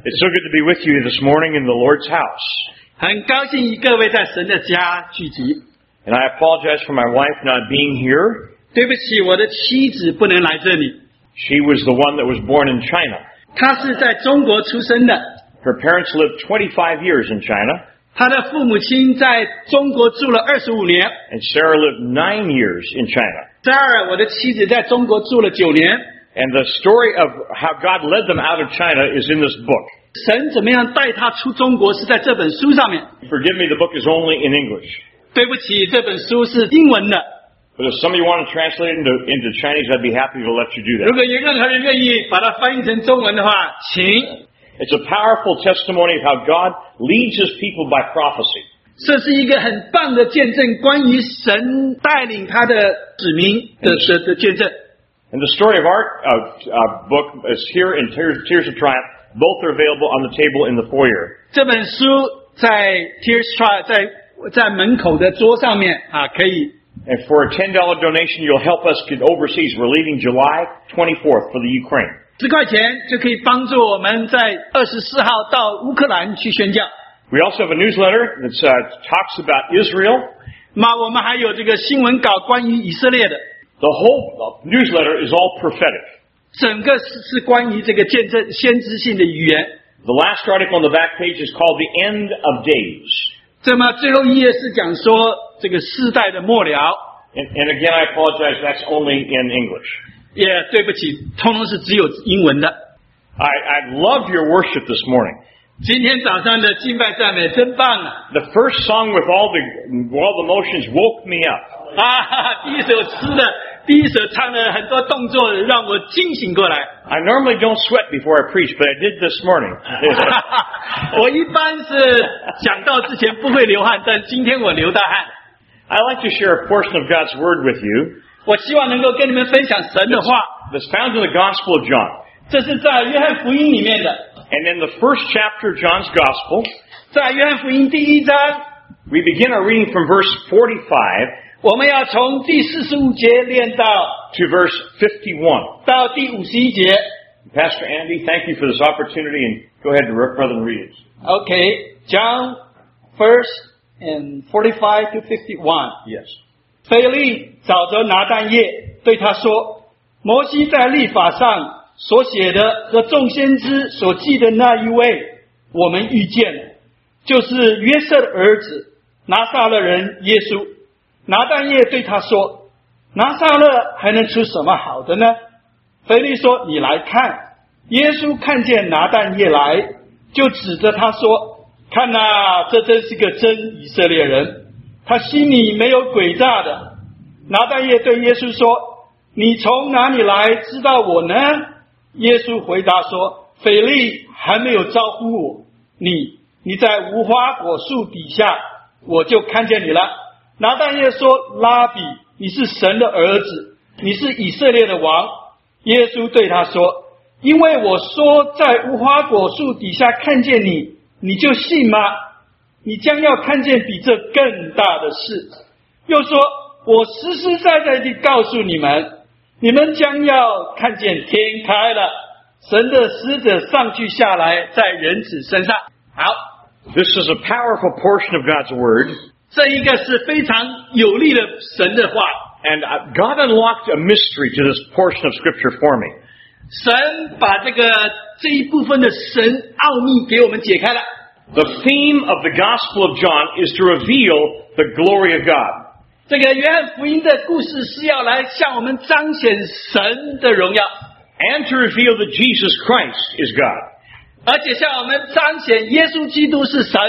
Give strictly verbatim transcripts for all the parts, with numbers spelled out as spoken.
It's so good to be with you this morning in the Lord's house. 很高兴各位在神的家聚集。 And I apologize for my wife not being here. 对不起，我的妻子不能来这里。 She was the one that was born in China. 她是在中国出生的， Her parents lived twenty-five years in China, 她的父母亲在中国住了二十五年。 and Sarah lived nine years in China. 扎尔，我的妻子在中国住了九年。 And the story of how God led them out of China is in this book. 神怎么样带她出中国是在这本书上面。 Forgive me, the book is only in English. 对不起，这本书是英文的。 But if some of you want to translate it into, into Chinese, I'd be happy to let you do 如 that. 果有任何人愿意把它翻译成中文的话，请。 It's a powerful testimony of how God leads His people by prophecy. 这是一个很棒的见证，关于神带领他的子民的的的见证。 And the story of our uh, uh, book is here in Tears, Tears of Triumph. Both are available on the table in the foyer. 这本书在 Tears Triumph 在在门口的桌上面啊，可以。 And for a ten dollars donation, you'll help us get overseas. We're leaving July twenty-fourth for the Ukraine. 十块钱就可以帮助我们在二十四号到乌克兰去宣教。 We also have a newsletter that uh, talks about Israel. 那我们还有这个新闻稿关于以色列的。 The whole newsletter is all prophetic. 整个是是关于这个见证先知性的语言。 The last article on the back page is called The End of Days. 这么最后一页是讲说这个世代的末了。 And, and again, I apologize, that's only in English. 也对不起，通通是只有英文的。 I, I loved your worship this morning. 今天早上的敬拜赞美真棒啊！ The first song with all the all the motions woke me up. 啊，第一首诗的第一首唱的很多动作让我惊醒过来。 I normally don't sweat before I preach, but I did this morning. 我一般是讲道之前不会流汗，但今天我流大汗。 I like to share a portion of God's Word with you. 我希望能够跟你们分享神的话。 That's found in the Gospel of John. 这是在约翰福音里面的。 And in the first chapter of John's Gospel, 在约翰福音第一章， we begin our reading from verse forty-five 我们要从第四十五节念到 to verse fifty-one. 到第五十一节。 Pastor Andy, thank you for this opportunity, and go ahead and brother and read it. Okay, John first and forty-five to fifty-one. Yes. 腓利找着拿但业，对他说：“摩西在律法上所写的和众先知所记的那一位，我们遇见了，就是约瑟的儿子拿撒勒人耶稣。”拿但业对他说：“拿撒勒还能出什么好的呢？”腓利说：“你来看。”耶稣看见拿但业来，就指着他说：“看哪，这真是个真以色列人。”他心里没有诡诈的。拿但业对耶稣说：“你从哪里来知道我呢？”耶稣回答说：“腓利还没有招呼我，你你在无花果树底下，我就看见你了。”拿但业说：“拉比，你是神的儿子，你是以色列的王。”耶稣对他说：“因为我说在无花果树底下看见你，你就信吗？你将要看见比这更大的事。”又说：“我实实在在地告诉你们，你们将要看见天开了，神的使者上去下来，在人子身上。”好， This is a powerful portion of God's Word. 这一个是非常有力的神的话。 And God unlocked a mystery to this portion of Scripture for me. 神把这个这一部分的神奥秘给我们解开了。 The theme of the Gospel of John is to reveal the glory of God. 这个约翰福音的故事是要来向我们彰显神的荣耀， And to reveal that Jesus Christ is God. 而且向我们彰显耶稣基督是神。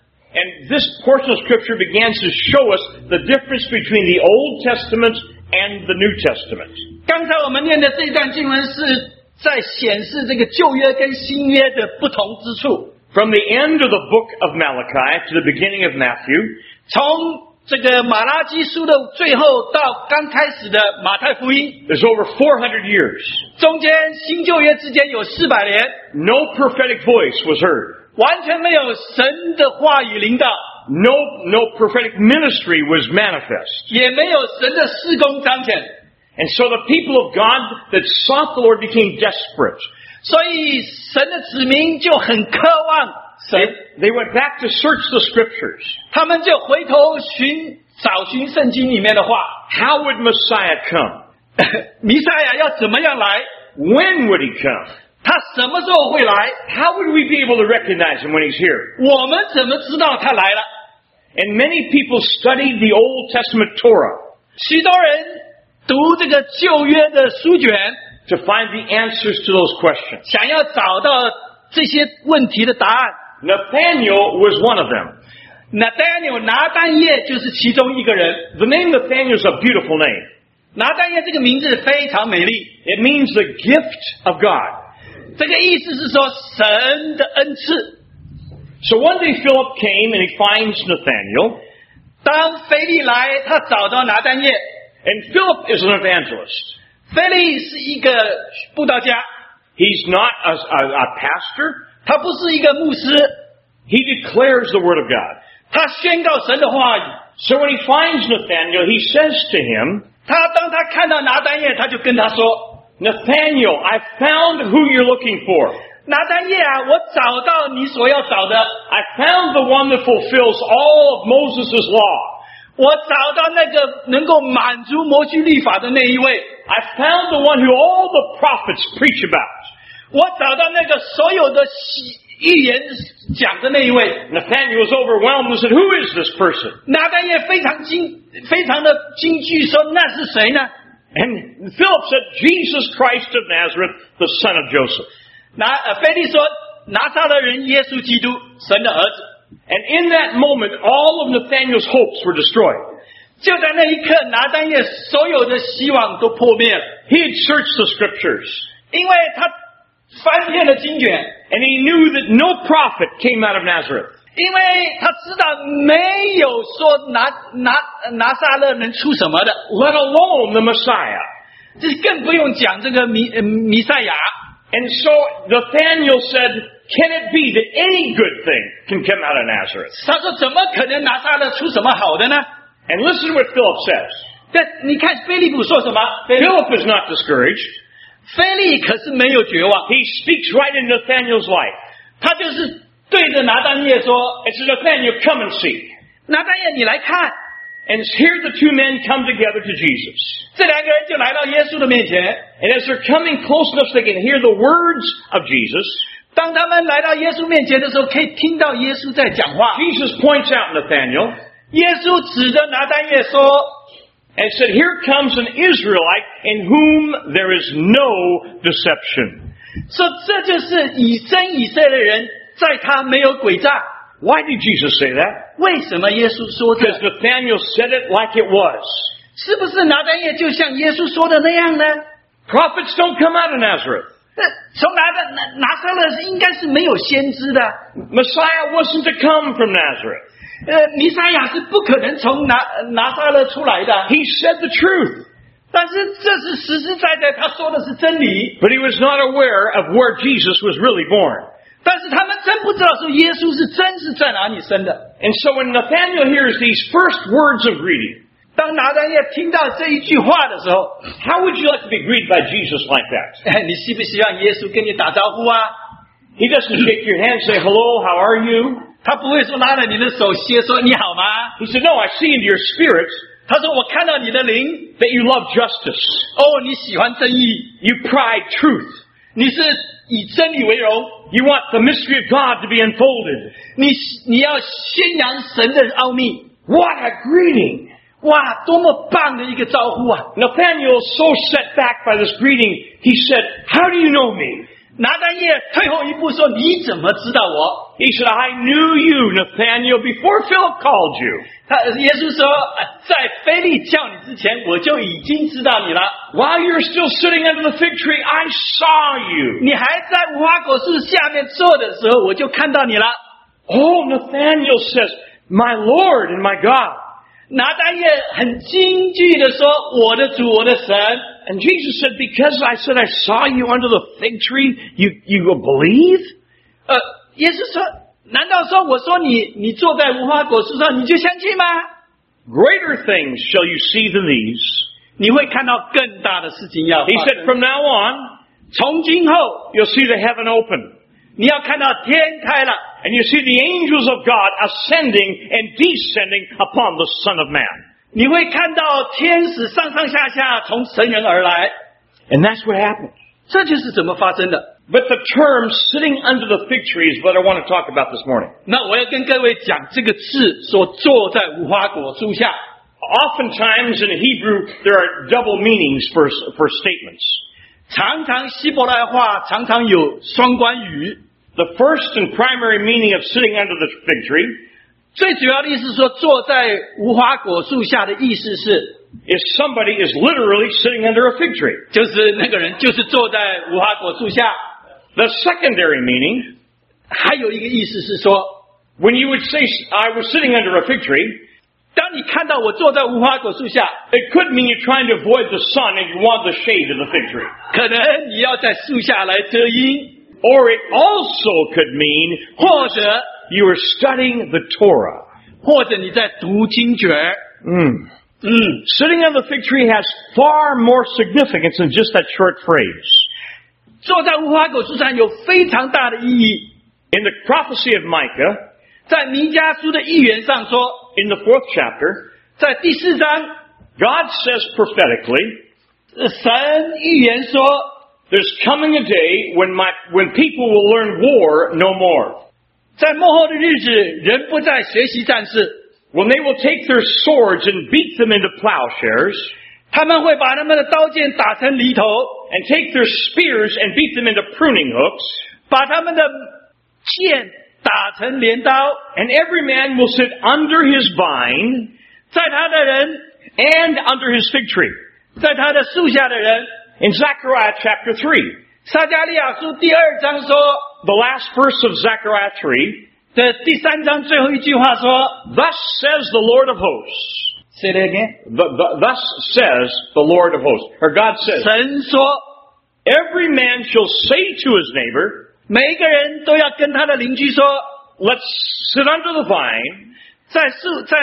And this portion of Scripture begins to show us the difference between the Old Testament and the New Testament. 刚才我们念的这一段经文是在显示这个旧约跟新约的不同之处。 From the end of the book of Malachi to the beginning of Matthew, 从这个马拉基书的最后到刚开始的马太福音， there's over four hundred years. 中间新旧约之间有四百年， No prophetic voice was heard. 完全没有神的话语临到， No, no prophetic ministry was manifest. 也没有神的事工彰显。 And so the people of God that sought the Lord became desperate. 所以神的子民就很渴望神， They, they went back to search the scriptures. 他们就回头寻找寻圣经里面的话， How would Messiah come? 弥赛亚要怎么样来？ When would he come? 他什么时候会来？ How would we be able to recognize him when he's here? 我们怎么知道他来了？ And many people studied the Old Testament Torah 许多人读这个旧约的书卷， to find the answers to those questions. 想要找到这些问题的答案。 Nathaniel was one of them. Nathaniel 拿单叶就是其中一个人。 The name Nathaniel is a beautiful name. 拿单叶这个名字非常美丽， It means the gift of God. 这个意思是说神的恩赐。 So one day Philip came and he finds Nathaniel, 当腓利来，他找到拿单叶。 and Philip is an evangelist. 腓利是一个布道家， He's not a, a, a pastor. 他不是一个牧师， He declares the word of God. 他宣告神的话语。 So when he finds Nathaniel, he says to him, 他当他看到拿单叶，他就跟他说 Nathaniel, I found who you're looking for. 拿单叶啊，我找到你所要找的， I found the one that fulfills all of Moses' law. 我找到那个能够满足摩西律法的那一位， I found the one who all the prophets preach about. 我找到那个所有的预言讲的那一位。 Nathaniel was overwhelmed and said, Who is this person? 拿单叶非常惊，非常的惊惧，说那是谁呢？ And Philip said, Jesus Christ of Nazareth, the son of Joseph. 拿呃，腓利说拿撒勒人耶稣基督，神的儿子。 And in that moment, all of Nathaniel's hopes were destroyed. 就在那一刻，拿单叶所有的希望都破灭了， He had searched the scriptures, 因为他翻遍了经卷， and he knew that no prophet came out of Nazareth. 因为他知道没有说拿拿拿撒勒能出什么的， Let alone the Messiah. 这更不用讲这个弥呃弥赛亚。 And so Nathaniel said, Can it be that any good thing can come out of Nazareth? 他说怎么可能拿撒勒出什么好的呢？ And listen to what Philip says. 但你看菲利普说什么？菲利 Philip is not discouraged. 菲利可是没有绝望， He speaks right in Nathaniel's life. 他就是对着拿单叶说 And says, Nathaniel, come and see. 拿单叶你来看。 And here the two men come together to Jesus. 这两个人就来到耶稣的面前， And as they're coming close enough so they can hear the words of Jesus, 当他们来到耶稣面前的时候，可以听到耶稣在讲话。 Jesus points out Nathaniel 耶稣指着拿单叶说 and said, Here comes an Israelite in whom there is no deception. 说这就是以真以色列人，在他没有诡诈。 Why did Jesus say that? 为什么耶稣说这 Because Nathaniel said it like it was. 是不是拿单叶就像耶稣说的那样呢？ Prophets don't come out of Nazareth. 那从拿的拿拿撒勒应该是没有先知的， Messiah wasn't to come from Nazareth. 呃，弥赛亚是不可能从拿拿撒勒出来的。 He said the truth, 但是这是实实在在他说的是真理， but he was not aware of where Jesus was really born. 但是他们真不知道说耶稣是真是在哪里生的。 And so when Nathaniel hears these first words of greeting, 当拿单叶听到这一句话的时候， how would you like to be greeted by Jesus like that? 你希不希望耶稣跟你打招呼啊？ He doesn't shake your hand and say, hello, how are you? 他不会说拉着你的手歇说你好吗？ He said, no, I see into your spirits 他说我看到你的灵， that you love justice. 哦，你喜欢正义， You pride truth. 你是以真理为荣， You want the mystery of God to be unfolded. 你你要宣扬神的奥秘。 What a greeting! 哇，多么棒的一个招呼啊！ Nathaniel, so set back by this greeting, he said, how do you know me? 拿单叶退后一步说：“你怎么知道我 He said, I knew you, Nathaniel, before Philip called you.？” 他耶稣说：“在腓利叫你之前，我就已经知道你了。 While you were still sitting under the fig tree, I saw you. 你还在无花果树下面坐的时候，我就看到你了。” Oh, Nathaniel says, my Lord and my God. 拿单叶很惊惧的说：“我的主，我的神。” And Jesus said, because I said I saw you under the fig tree, you, you will believe? 呃，耶稣说：“难道说我说你你坐在无花果树上，你就相信吗？ Greater things shall you see than these. 你会看到更大的事情要发 He 生。” said, from now on, 从今后 you'll see the heaven open. 你要看到天开了， And you see the angels of God ascending and descending upon the Son of Man. 你会看到天使上上下下从神人而来， And that's what happened. 这就是怎么发生的。 But the term sitting under the fig tree is what I want to talk about this morning. 那我要跟各位讲这个字所坐在无花果树下。 Oftentimes in Hebrew, there are double meanings for, for statements. 常常希伯来话常常有双关语。 The first and primary meaning of sitting under the fig tree 最主要的意思是说，坐在无花果树下的意思是， is somebody is literally sitting under a fig tree. 就是那个人就是坐在无花果树下。 The secondary meaning, 还有一个意思是说， when you would say, I was sitting under a fig tree, 当你看到我坐在无花果树下， it could mean you're trying to avoid the sun and you want the shade of the fig tree. 可能你要在树下来遮阴， Or it also could mean 或者 you are studying the Torah. 或者你在读经卷。 Mm. 嗯， Sitting on the fig tree has far more significance than just that short phrase. 坐在无花果树上有非常大的意义。 In the prophecy of Micah, 在弥迦书的预言上说， in the fourth chapter, 在第四章， God says prophetically, 呃神预言说， there's coming a day when my, when people will learn war no more. 在末后的日子，人不再学习战事， When they will take their swords and beat them into plowshares, 他们会把他们的刀剑打成犁头， and take their spears and beat them into pruning hooks, 把他们的剑打成镰刀， and every man will sit under his vine 在他的人， and under his fig tree. 在他的树下的人。 In Zechariah chapter three, 撒迦利亚书第二章说 the last verse of Zechariah three, 的第三章最后一句话说 thus says the Lord of hosts. ，Say that again。 The, the, thus says the Lord of hosts. Or God says, 神说， every man shall say to his neighbor, 每一个人都要跟他的邻居说， let's sit under the vine 在树在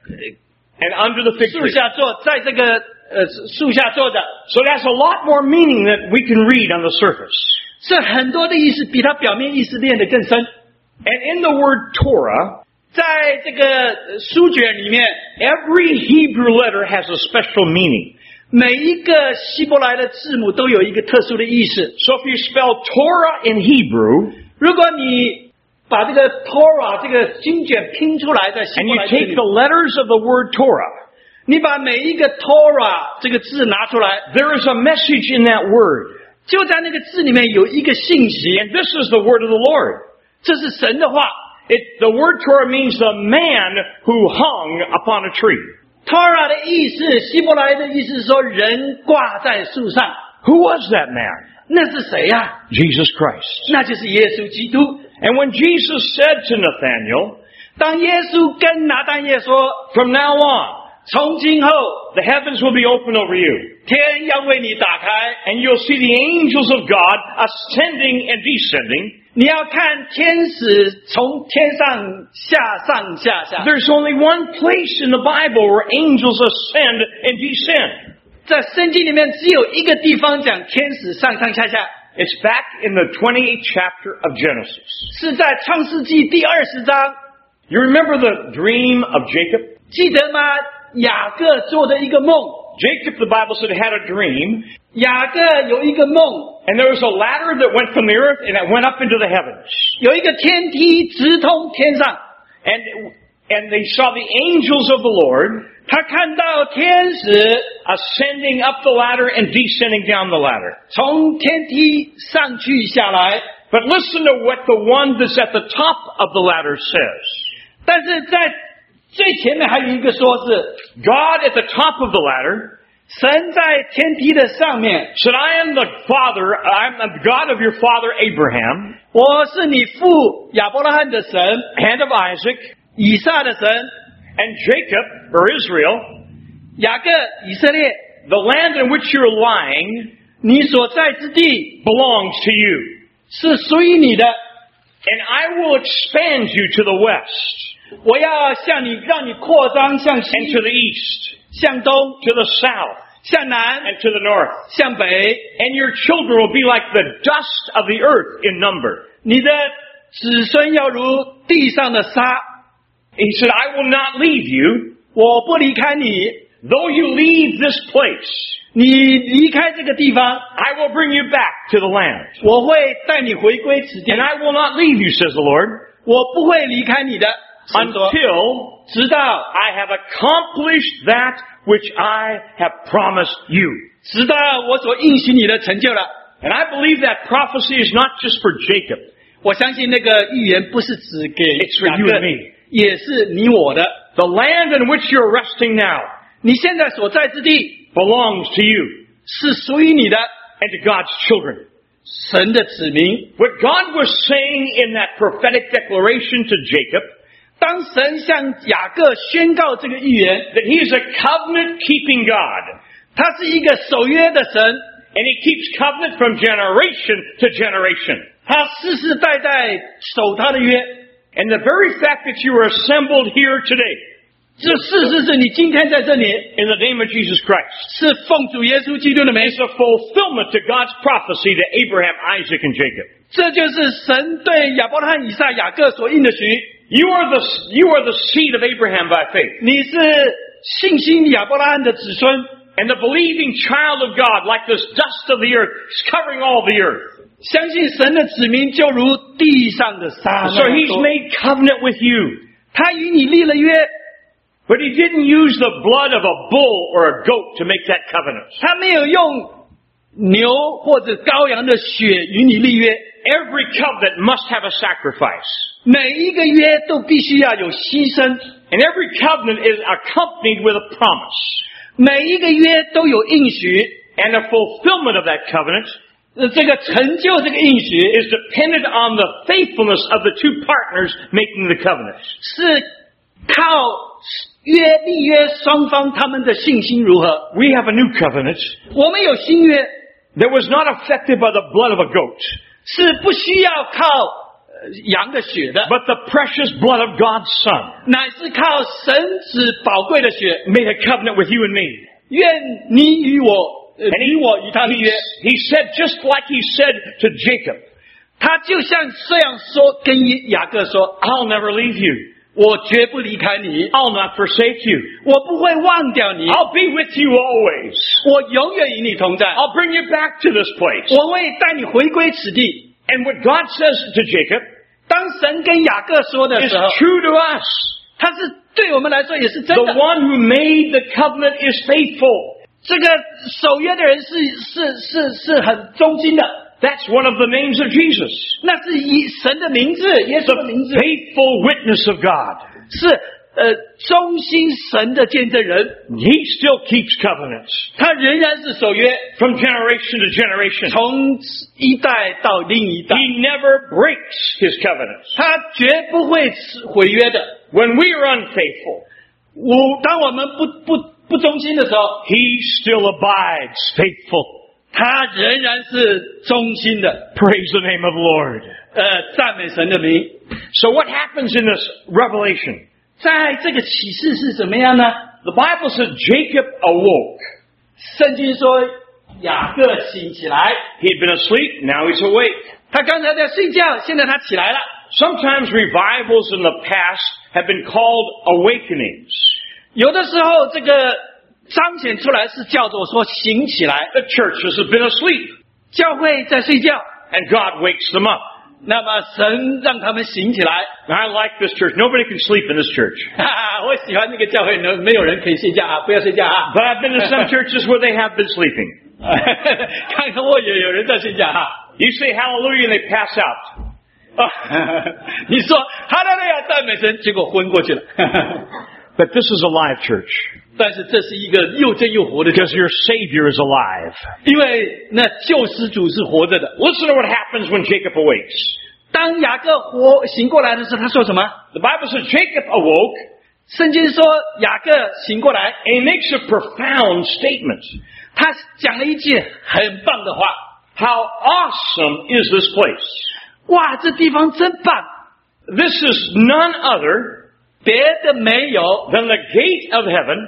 and under the fig 树 tree. 下坐，在这个呃树下坐着， So it has a lot more meaning than we can read on the surface. 是很多的意思，比它表面意思练得更深。 And in the word Torah, 在这个书卷里面， every Hebrew letter has a special meaning. 每一个希伯来的字母都有一个特殊的意思。 So if you spell Torah in Hebrew, 如果你把这个 Torah 这个经卷拼出来，在希 and 伯 you 来字 take 里 the letters of the word Torah, 你把每一个 Torah 这个字拿出来， there is a message in that word. 就在那个字里面有一个信息， And this is the word of the Lord. 这是神的话。 It, the word Torah means the man who hung upon a tree. Torah 的意思，希伯来的意思是说人挂在树上。 Who was that man? 那是谁呀、啊？ Jesus Christ. 那就是耶稣基督。 And when Jesus said to Nathanael, 当耶稣跟拿但业说 from now on, 从今后 the heavens will be open over you, 天要为你打开， and you'll see the angels of God ascending and descending, 你要看天使从天上下上下下。 there's only one place in the Bible where angels ascend and descend. 在圣经里面只有一个地方讲天使上上下下， It's back in the twenty-eighth chapter of Genesis. 是在创世纪第二十章。 You remember the dream of Jacob? 记得吗？雅各做的一个梦。 Jacob, the Bible said, had a dream, 雅各有一个梦， and there was a ladder that went from the earth and it went up into the heavens. 有一个天梯直通天上， And, and they saw the angels of the Lord 他看到天使 ascending up the ladder and descending down the ladder. 从天梯上去下来。 But listen to what the one that's at the top of the ladder says. 但是在最前面还有一个说是 God at the top of the ladder 神在天梯的上面， said, I am the father, I'm the God of your father Abraham, 我是你父亚伯拉罕的神， and of Isaac, 以撒的神， and Jacob, or Israel, 雅各以色列， the land in which you're lying 你所在之地 belongs to you. 是属于你的， And I will expand you to the west, 我要向你让你扩张向 and 西 to the east, 向东 to the south, 向南， and to the north. 向北， And your children will be like the dust of the earth in number. 你的子孙要如地上的沙。 He said, I will not leave you, 我不离开你， though you leave this place. 你离开这个地方， I will bring you back to the land. 我会带你回归此地 And， I will not leave you, says the Lord, 我不会离开你的，神说 until 直到 I have accomplished that which I have promised you. 直到我所应许你的成就了。 And I believe that prophecy is not just for Jacob. 我相信那个预言不是只给 It's for 雅 you 各 and me. 也是你我的。 The land in which you're resting now 你现在所在之地 belongs to you 是属于你的， and to God's children. 神的子民。 What God was saying in that prophetic declaration to Jacob, 当神向雅各宣告这个预言， that he is a covenant-keeping God, 他是一个守约的神， and he keeps covenant from generation to generation. 他世世代代守他的约。 And the very fact that you are assembled here today 这事实是你今天在这里 in the name of Jesus Christ 是奉主耶稣基督的名， is a fulfillment to God's prophecy to Abraham, Isaac, and Jacob. 这就是神对亚伯拉罕、以撒、雅各所应的许。 You are the, you are the seed of Abraham by faith, 你是信心亚伯拉罕的子孙， and the believing child of God, like this dust of the earth, is covering all the earth. 相信神的子民就如地上的沙 So 那样 he's 多。 made covenant with you. 他与你立了约， But he didn't use the blood of a bull or a goat to make that covenant. 他没有用牛或者羔羊的血与你立约。 Every covenant must have a sacrifice. 每一个约都必须要有牺牲， And every covenant is accompanied with a promise. 每一个约都有应许。 And the fulfillment of that covenant 呃，这个成就这个应许 is dependent on the faithfulness of the two partners making the covenant. 是靠约立约双方他们的信心如何。 We have a new covenant 我们有新约， that was not affected by the blood of a goat, 是不需要靠呃羊的血的， but the precious blood of God's Son 乃是靠神子宝贵的血。 made a covenant with you and me. 愿你与我，呃 And 你我与他立 he, 约。 he said, just like he said to Jacob, 他就像这样说，跟雅各说 I'll never leave you. 我绝不离开你， I'll not forsake you. 我不会忘掉你， I'll be with you always. 我永远与你同在， I'll bring you back to this place. 我会带你回归此地。 And what God says to Jacob 当神跟雅各说的 is 时候， true to us. 他是对我们来说也是真 The 的。 one who made the covenant is faithful. 这个守约的人是是是是很忠心的， That's one of the names of Jesus. 那是以神的名字，耶稣 The 的名字， faithful witness of God. 是呃忠心神的见证人， He still keeps covenants 他仍然是守约， from generation to generation. 从一代到另一代， He never breaks his covenants. 他绝不会毁约的。 When we are unfaithful, 我当我们不不不忠心的时候， he still abides faithful. 他仍然是忠心的。 Praise the name of the Lord. 呃，赞美神的名。 So what happens in this revelation? 在这个启示是怎么样呢？ The Bible says Jacob awoke. 圣经说雅各醒起来， He'd been asleep, now he's awake. 他刚才在睡觉，现在他起来了。 Sometimes revivals in the past have been called awakenings. 有的时候这个彰显出来是叫做说醒起来， The churches have been asleep, 教会在睡觉， and God wakes them up. 那么神让他们醒起来。 And I like this church. Nobody can sleep in this church. 哈哈，我喜欢那个教会呢，没有人可以睡觉啊，不要睡觉啊。 But I've been to some churches where they have been sleeping. 看看我也有人在睡觉啊。 You say hallelujah and they pass out. 啊你说哈利路亚赞美神，结果昏过去了。 But this is a live church 但是这是一个又真又活的教 because 会， your Savior is alive. 因为那救世主是活着的。 Listen to what happens when Jacob awakes. 当雅各活醒过来的时候，他说什么？ The Bible says Jacob awoke 圣经说雅各醒过来， and he makes a profound statement. 他讲了一句很棒的话。 How awesome is this place? 哇，这地方真棒！ This is none other 别的没有， than the gate of heaven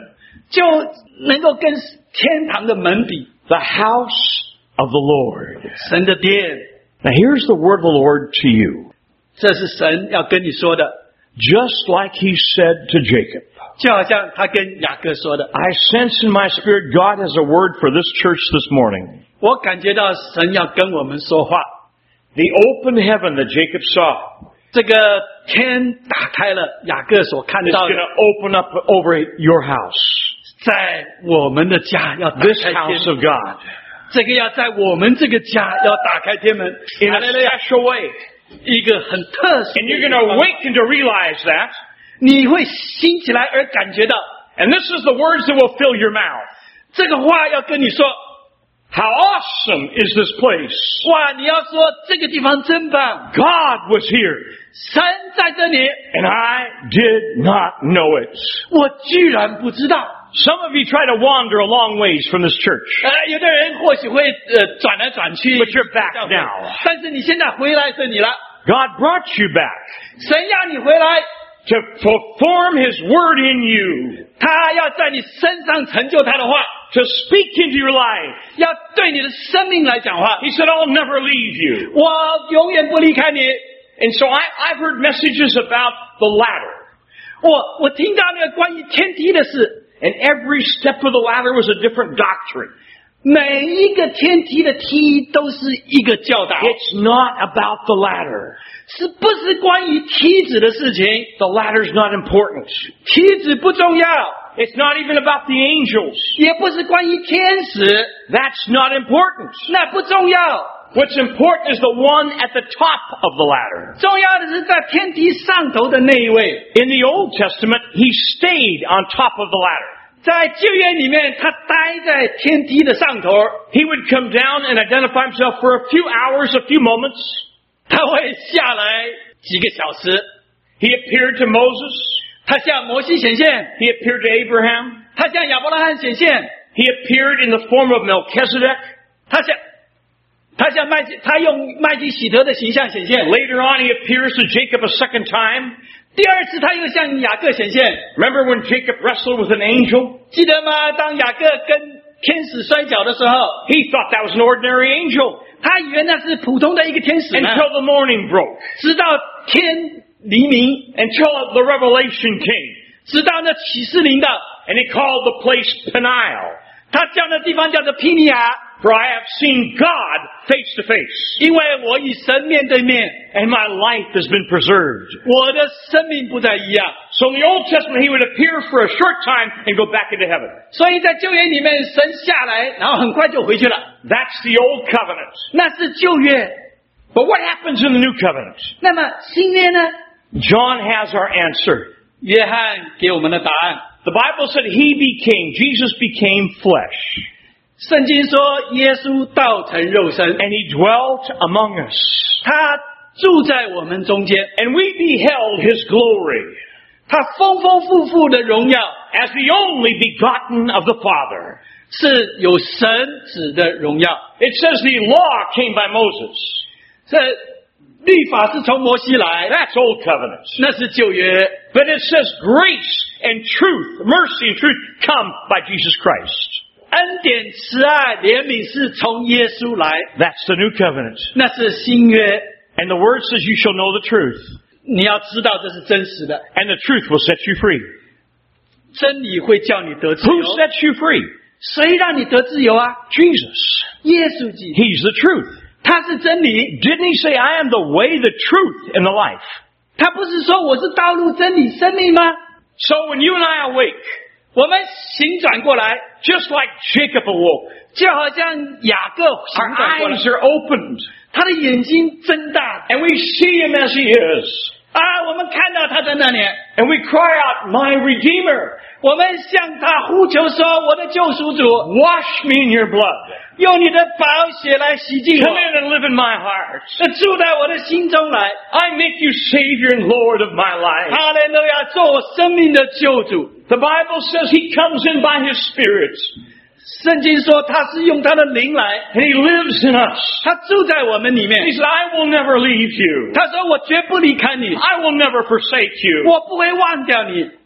就能够跟天堂的门比。 The house of the Lord. 神的殿， Now here's the word of the Lord to you. 这是神要跟你说的， Just like he said to Jacob. 就好像他跟雅各说的。 I sense in my spirit God has a word for this church this morning. 我感觉到神要跟我们说话。 The open heaven that Jacob saw 这个天打开了，雅各所看 is 到 going 的， to open up over your house. 在我们的家要打 This 开 house 天 of 门， God. 这个要在我们这个家要打开天门， In 哈 a 利路亚 special way. 一个很特殊 And 的 you're 一 going 个 to 方法 awaken to realize that. 你会兴起来而感觉到， And this is the words that will fill your mouth. 这个话要跟你说， How awesome is this place? 哇！你要说这个地方真棒， God was here. 神在这里， And I did not know it. 我居然不知道。 Some of you try to wander a long ways from this church. 呃，有的人或许会呃转来转去 But you're back now. 但是你现在回来这里了， God brought you back 神要你回来， to perform His word in you, 他要在你身上成就他的话， to speak into your life. 要对你的生命来讲话。 He said, I'll never leave you. 我永远不离开你。 And so I, I've heard messages about the ladder. 我我听到那个关于天梯的事， And every step of the ladder was a different doctrine. 每一个天梯的梯都是一个教导， It's not about the ladder. 是不是关于梯子的事情？ The ladder's not important. 梯子不重要， It's not even about the angels. 也不是关于天使， That's not important. 那不重要。 What's important is the one at the top of the ladder. 重要的是在天梯上头的那一位。 In the Old Testament, he stayed on top of the ladder. 在旧约里面，他待在天梯的上头， He would come down and identify himself for a few hours, a few moments. 他会下来几个小时。 He appeared to Moses. 他向摩西显现， He appeared to Abraham. 他向亚伯拉罕显现， He appeared in the form of Melchizedek. 他向他向麦基，他用麦基喜德的形象显现。 Later on, he appears to Jacob a second time. 第二次，他又向雅各显现。 Remember when Jacob wrestled with an angel? 记得吗？当雅各跟天使摔跤的时候， He thought that was an ordinary angel 他以为那是普通的一个天使呢， until the morning broke, 直到天黎明， until the revelation came. 直到那启示临到， And he called the place Peniel. 他叫那地方叫做皮尼亚， For I have seen God face to face, 因为我与神面对面， and my life has been preserved. 我的生命不再一样。 So in the Old Testament, he would appear for a short time and go back into heaven. 所以在旧约里面，神下来，然后很快就回去了， That's the Old Covenant. 那是旧约。 But what happens in the New Covenant? 那么新约呢？ John has our answer. 约翰给我们的答案。 The Bible said he became, Jesus became flesh, 圣经说，耶稣道成肉身， and he dwelt among us. 他住在我们中间， And we beheld his glory 他丰丰富富的荣耀， as the only begotten of the Father. 是有神子的荣耀。 It says the law came by Moses. 这律法是从摩西来， That's Old Covenant. 那是旧约。 But it says grace and truth, mercy and truth come by Jesus Christ. 恩典、慈爱、怜悯是从耶稣来， That's the New Covenant. 那是新约。 And the word says you shall know the truth, 你要知道这是真实的， and the truth will set you free. 真理会叫你得自 Who 由。 sets you free? 谁让你得自由啊？ Jesus. 耶稣基督， He's the truth. 他是真理。 Didn't he say, I am the way, the truth, and the life? 他不是说我是道路、真理、生命吗？ So when you and I awake, 我们醒转过来， just like Jacob awoke, 就好像雅各 our 醒转过来， eyes are opened, 他的眼睛睁大 and we see him as he is. 啊，我们看到他在那里， And we cry out, my Redeemer, 我们向他呼求说：“我的救赎主， wash me in your blood. 用你的宝血来洗净 Come 我， in and live in my heart. 住在我的心中来。 I make you Savior and Lord of my life. 哈利路亚，做我生命的救主。” The Bible says he comes in by his Spirit, 圣经说他是用他的灵来， and he lives in us. 他住在我们里面 He。said, I will never leave you. 他说：“我绝不离开你， I will never forsake you. 我不会忘掉你。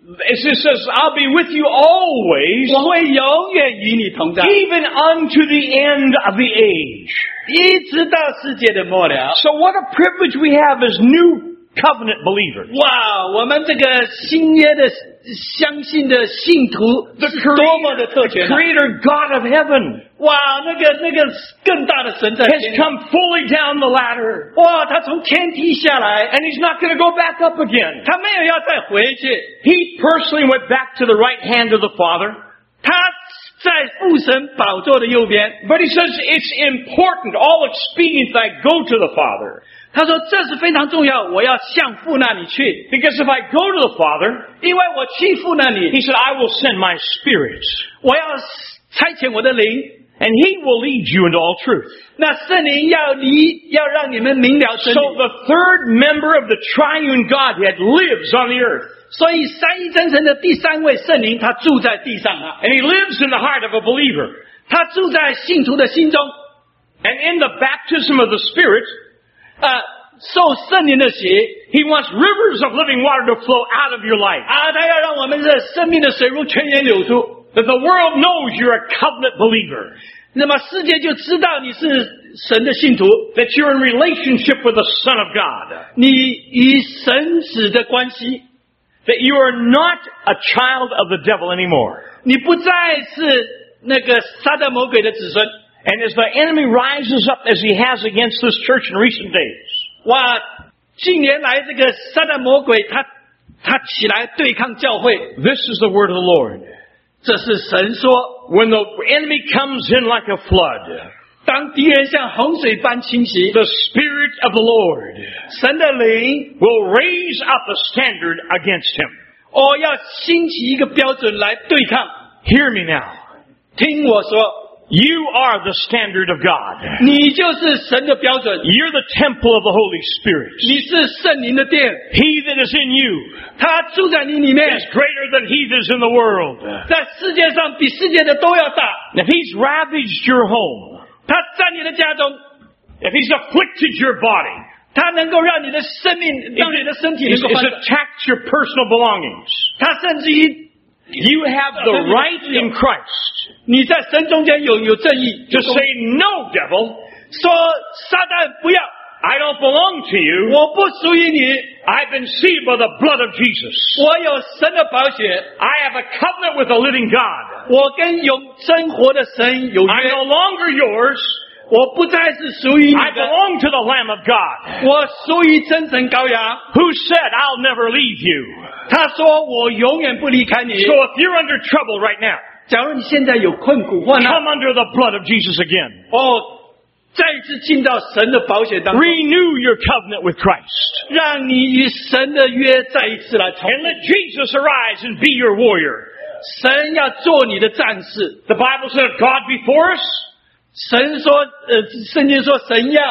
It says, I'll be with you always, 我会永远与你同在， even unto the end of the age. 一直到世界的末了。 So what a privilege we have as new covenant believers. 哇，我们这个新约的相信的信徒 The 是多么的特 Creator, 权 the 啊！ Creator God of heaven 哇，那个那个更大的神在 has 天， come fully down the ladder, 哇，他从天梯下来， and He's not going to go back up again. 他没有要再回去， He personally went back to the right hand of the Father, 他在父神宝座的右边。 but He says it's important, all expedient that I go to the Father. 他说这是非常重要，我要向父那里去， Because if I go to the Father, 因为我去父那里， He said, I will send my Spirit, 我要差遣我的灵， and He will lead you into all truth. 那圣灵要离，要让你们明了真 So 理。 the third member of the triune Godhead lives on the earth, 所以三一真神的第三位圣灵，他住在地上啊， and He lives in the heart of a believer. 他住在信徒的心中。 And in the baptism of the Spirit, 呃，受圣灵的洗 He wants rivers of living water to flow out of your life. 啊，他要让我们的生命的水如泉源流出。 That the world knows you're a covenant believer. 那么世界就知道你是神的信徒， That you're in relationship with the Son of God. 你与神子的关系， That you are not a child of the devil anymore. 你不再是那个撒旦魔鬼的子孙。 And as the enemy rises up as he has against this church in recent days, 哇，近年来这个撒旦魔鬼他他起来对抗教会， this is the word of the Lord. 这是神说， When the enemy comes in like a flood, 当敌人像洪水般侵袭， the Spirit of the Lord 神的灵 will raise up a standard against him. 哦要兴起一个标准来对抗。 Hear me now. 听我说， You are the standard of God. 你就是神的标准， You're the temple of the Holy Spirit. 你是圣灵的殿， He that is in you 他住在你里面， is greater than he that is in the world. 在世界上比世界的都要大。 If he's ravaged your home, 他在你的家中， if he's afflicted your body, 他能够让你的生命，让你的身体能 he's, 够 he's 翻转。 attacked your personal belongings, 他甚至于 you have the right in Christ 你在神中间有有正义， to say, no, devil, 说撒旦不要， I don't belong to you. 我不属于你， I've been sealed by the blood of Jesus. 我有神的宝血， I have a covenant with the living God. 我跟永生活的神有 I'm 约， no longer yours. 我不再是属于你 I 的， belong to the Lamb of God, 我属于真神羔羊。 who said, I'll never leave you. 他说我永远不离开你。 So if you're under trouble right now, 假如你现在有困苦患难， come under the blood of Jesus again. 哦，再一次进到神的保险当中， Renew your covenant with Christ. 让你与神的约再一次来重 And let Jesus arise and be your warrior. 神要做你的战士。 The Bible said, if God be for us, 神说，呃，圣经说，神要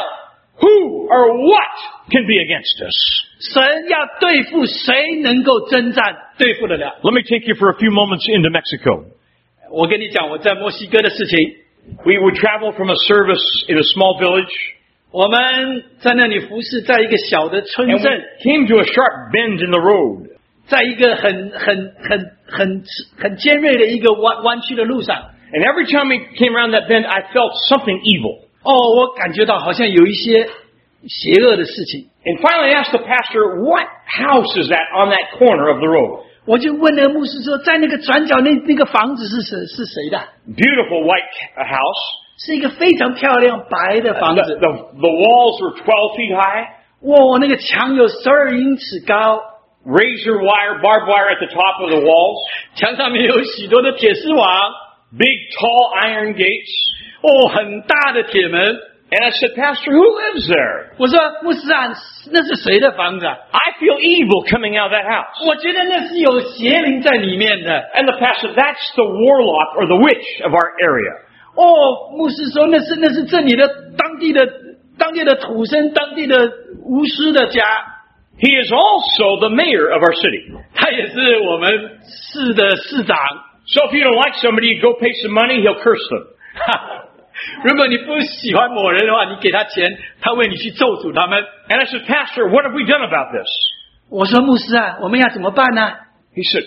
who or what can be against us? 神要对付谁能够征战对付得了？ Let me take you for a few moments into Mexico. 我跟你讲我在墨西哥的事情。 We would travel from a service in a small village, 我们在那里服侍，在一个小的村 and we 镇， came to a sharp bend in the road. 在一个很很很很很尖锐的一个弯弯曲的路上。 And every time we came around that bend, I felt something evil. 哦，我感觉到好像有一些邪恶的事情。 And finally I asked the pastor, what house is that on that corner of the road? 我就问那个牧师说，在那个转角那那个房子是谁是谁的？ Beautiful white house. 是一个非常漂亮白的房 The, 子。 the, the walls were twelve feet high. 哇，那个墙有十二英尺高， Razor wire, barbed wire at the top of the walls. 墙上面有许多的铁丝网， Big, tall iron gates. 哦，很大的铁门。 And I said, Pastor, who lives there? 我说牧师啊，那是谁的房子啊？ I feel evil coming out of that house. 我觉得那是有邪灵在里面的。 And the pastor, that's the warlock or the witch of our area. 哦，牧师说那是那是这里的当地的当地的土生当地的巫师的家， He is also the mayor of our city. 他也是我们市的市长。 So if you don't like somebody, you go pay some money, he'll curse them. 如果你不喜欢某人的话，你给他钱，他为你去咒诅他们。 And I said, Pastor, what have we done about this? 我说牧师啊，我们要怎么办呢？ He said,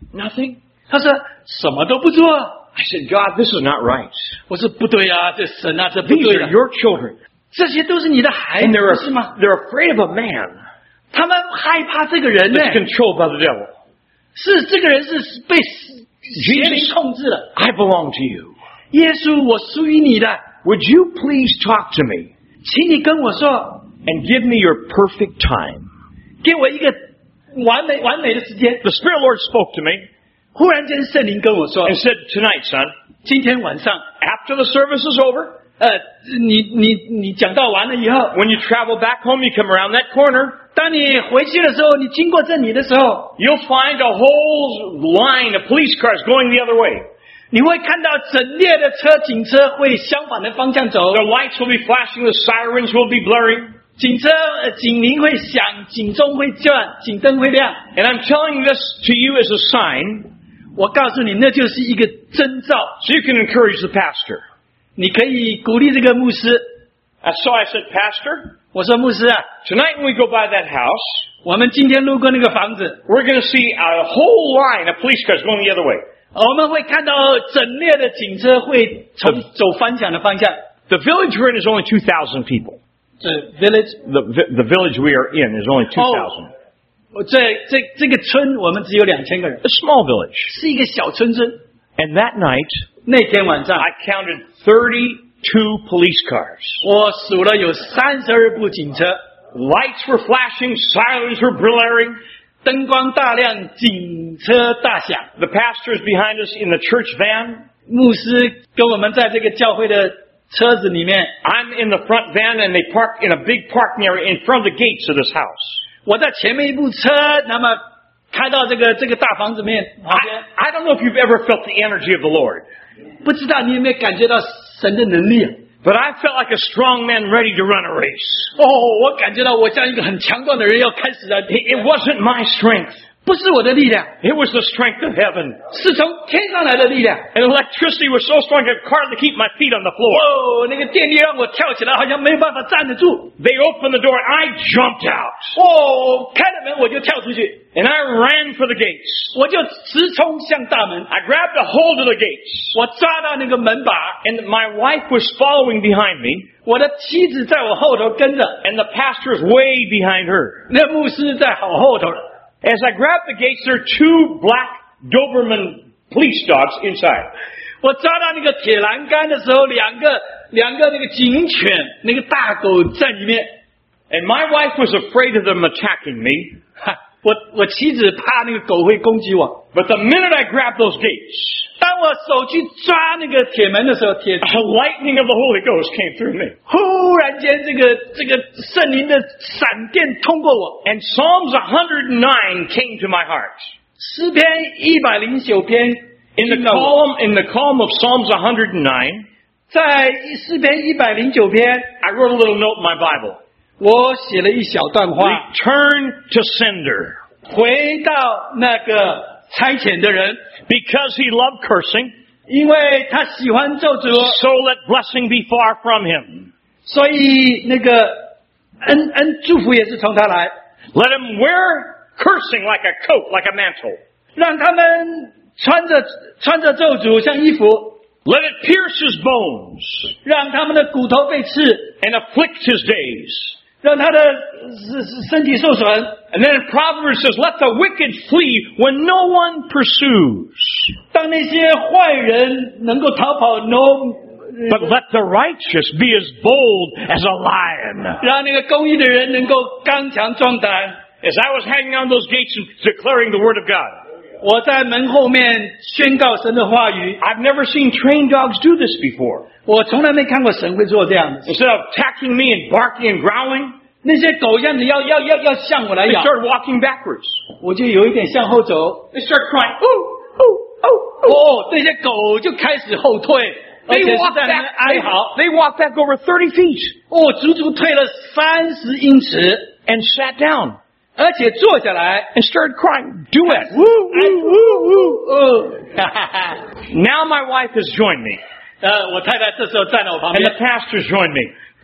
Nothing. 他说什么都不做。 I said, God, this is not right. 我说不对啊，这神啊，这不 These 对 are 啊， your children. 这些都是你的孩 And 子， they're, 不是吗？ they're afraid of a man 他们害怕这个人呢， that's controlled by the devil. 是这个人是被邪灵控制了。 I belong to you. 耶稣，我属于你的， Would you please talk to me 请你跟我说， and give me your perfect time? 给我一个完美完美的时间。 The Spirit of the Lord spoke to me 忽然间，圣灵跟我说 and，said, tonight, son, 今天晚上， after the service is over, 呃，你你你讲道完了以后， when you travel back home, you come around that corner, 当你回去的时候，你经过这里的时候， you'll find a whole line of police cars going the other way. 你会看到整列的车警车会相反的方向走， The lights will be flashing, the sirens will be blaring. 警车呃警铃会响，警钟会转，警灯会亮。 And I'm telling this to you as a sign 我告诉你，那就是一个征兆， so you can encourage the pastor. 你可以鼓励这个牧师。 And so I said, Pastor, 我说牧师啊， tonight when we go by that house, 我们今天路过那个房子， we're going to see a whole line of police cars going the other way. 我们会看到整列的警车会从走反向的方向。 The village we're in is only two thousand people. 这 village， The, vi- the village we are in is only two thousand. 我这这这个村我们只有两千个人， A small village. 是一个小村镇。 And that night, 那天晚上， I counted thirty-two police cars. 我数了有三十二部警车， Lights were flashing, sirens were blaring. 灯光大亮，警车大响。 The pastor's behind us in the church van. 牧师跟我们在这个教会的车子里面， I'm in the front van, and they park in a big parking area in front of the gates of this house. 我在前面一部车，那么开到这个这个大房子面旁边。 I, I don't know if you've ever felt the energy of the Lord, 不知道你有没有感觉到神的能力啊？ but I felt like a strong man ready to run a race. 哦，我感觉到我像一个很强壮的人要开始了。 It, it wasn't my strength. 不是我的力量， It was the strength of heaven. 是从天上来的力量。 And electricity was so strong I could hardly keep my feet on the floor. 哦，那个电力让我跳起来，好像没有办法站得住。 They opened the door, and I jumped out. 哦，开了门我就跳出去， And I ran for the gates. 我就直冲向大门， I grabbed a hold of the gates. 我抓到那个门把， And my wife was following behind me, 我的妻子在我后头跟着， and the pastor was way behind her. 那牧师在好后头。 As I grabbed the gates, there were two black Doberman police dogs inside. 我抓到那个铁栏杆的时候，两个两个那个警犬，那个大狗在里面。 And my wife was afraid of them attacking me. 哈，我我妻子怕那个狗会攻击我。 But the minute I grabbed those gates, 当我手去抓那个铁门的时候，铁 a lightning of the Holy Ghost came through me. 忽然间这个这个圣灵的闪电通过我。 And Psalms one oh nine came to my heart. 诗篇一百零九篇 In the 进到我 column, in the column of Psalms one oh nine, 在诗篇一百零九篇， I wrote a little note in my Bible. 我写了一小段话， Return to sender. 回到那个差遣的人， Because he loved cursing, 因为他喜欢咒诅， so let blessing be far from him. 所以那个恩恩祝福也是从他来， Let him wear cursing like a coat, like a mantle. 让他们穿着穿着咒诅像衣服， Let it pierce his bones 让他们的骨头被刺， and afflict his days. 让他的身身体受损。 And then in Proverbs it says, let the wicked flee when no one pursues. 当那些坏人能够逃跑 ，no， But let the righteous be as bold as a lion. 让那个公义的人能够刚强壮胆。 As I was hanging on those gates and declaring the word of God, 我在门后面宣告神的话语， I've never seen trained dogs do this before. 我从来没看过神会做这样的事。 Instead of attacking me and barking and growling, 那些狗样子要要要要向我来 they 咬， started walking backwards. 我就有一点向后走。 They started crying, ooh, ooh, ooh, ooh. 哦，这些狗就开始后退，而 They 且是 walked 在那边 back, 哀嚎。 they, they walked back over thirty feet 哦，足足退了三十英尺， and sat down 而且坐下来。 and started crying, do it. 呜呜呜呜！哦，哈哈哈。 Now my wife has joined me 呃，我太太这时候站在我旁 and 边 the，pastor's joined me.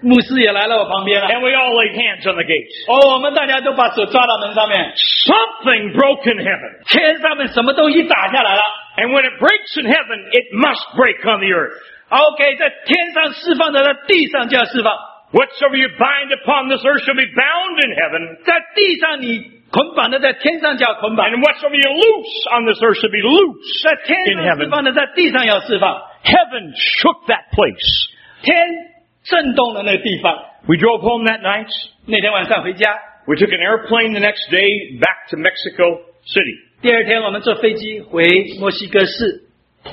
牧师也来了我旁边了。 And we all laid hands on the gates. 哦，我们大家都把手抓到门上面， Something broke in heaven. 天上面什么东西打下来了。 And when it breaks in heaven, it must break on the earth. OK， 在天上释放的，在地上就要释放。 Whatsoever you bind upon this earth shall be bound in heaven. 在地上你捆绑的，在天上就要捆绑； And whatsoever you loose on this earth shall be loose 在天 in 上释 heaven. 放的，在地上要释放。 Heaven shook that place. 天震动了那个地方。 We drove home that night. 那天晚上回家， We took an airplane the next day back to Mexico City. 第二天我们坐飞机回墨西哥市。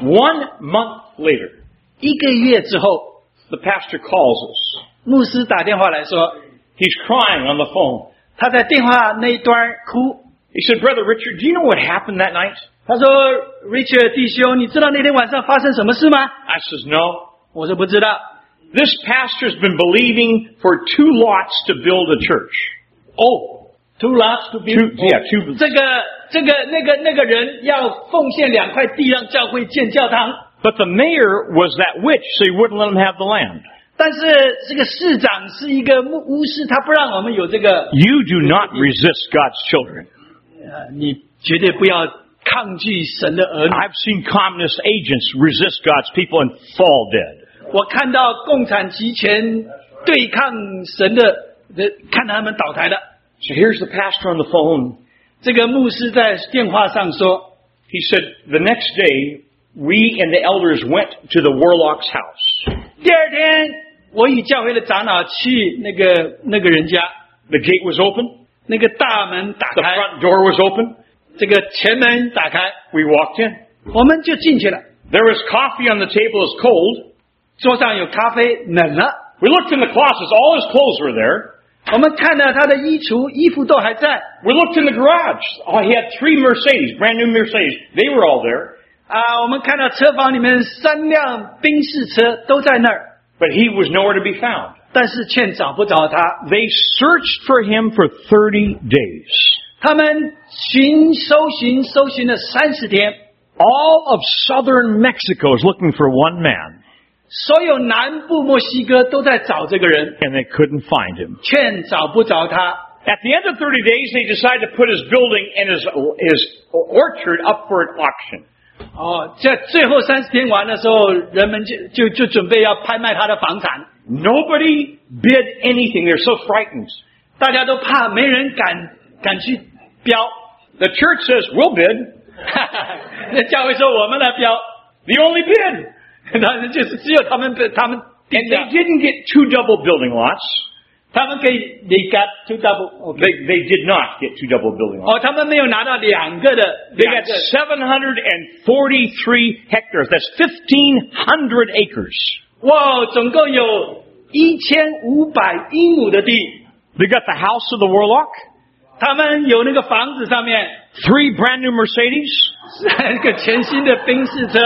One month later, 一个月之后， the pastor calls us. 牧师打电话来说， He's crying on the phone. 他在电话那一端哭。 He said, Brother Richard, do you know what happened that night? 他说 ：“Richard 弟兄，你知道那天晚上发生什么事吗 I says, No.？” 我说：“不知道。” This pastor's been believing for two lots to build a church. 哦 ，two lots to Two, yeah, two. 这个这个那个那个人要奉献两块地让教会建教堂， But the mayor was that witch, so he wouldn't let him have the land. 但是这个市长是一个牧巫师，他不让我们有这个。 You do not resist God's children. 呃，你绝对不要抗拒神的儿女。 I've seen communist agents resist God's people and fall dead. 我看到共产集权对抗神的，的看他们倒台的。 So here's the pastor on the phone. 这个牧师在电话上说， He said, the next day, we and the elders went to the warlock's house. 第二天我与教会的长老去那个那个人家， The gate was open. 那个大门打 The 开， front door was open. 这个前门打开， We walked in. 我们就进去了。 There was coffee on the table. It's cold. 桌上有咖啡，冷了。 We looked in the closets. All his clothes were there. 我们看到他的衣橱，衣服都还在。 We looked in the garage. Oh, he had three Mercedes, brand new Mercedes. They were all there. 啊，我们看到车房里面三辆宾士车都在那儿， But he was nowhere to be found. 但是却找不着他。 They searched for him for thirty days. 他们寻搜寻搜寻了三十天， All of southern Mexico is looking for one man, 所有南部墨西哥都在找这个人， and they couldn't find him. 却找不着他。 At the end of thirty days, they decided to put his building and his, his orchard up for an auction. 哦，在最后三十天完的时候，人们就就就准备要拍卖他的房产， Nobody bid anything. They're so frightened. 大家都怕，没人敢敢去标。 The church says, we'll bid. 那教会说我们来标， The only bid. 当然就是只有他们他们 And they didn't get two double building lots. 他们可以 they got two double， They, they did not get two double building lots. 哦，他们没有拿到两个的， They 两 got 个 seven hundred forty-three hectares. That's fifteen hundred acres. 哇，总共有一千五百英亩的地。 They got the house of the warlock, 他们有那个房子上面 three brand new Mercedes, 三个全新的宾士车，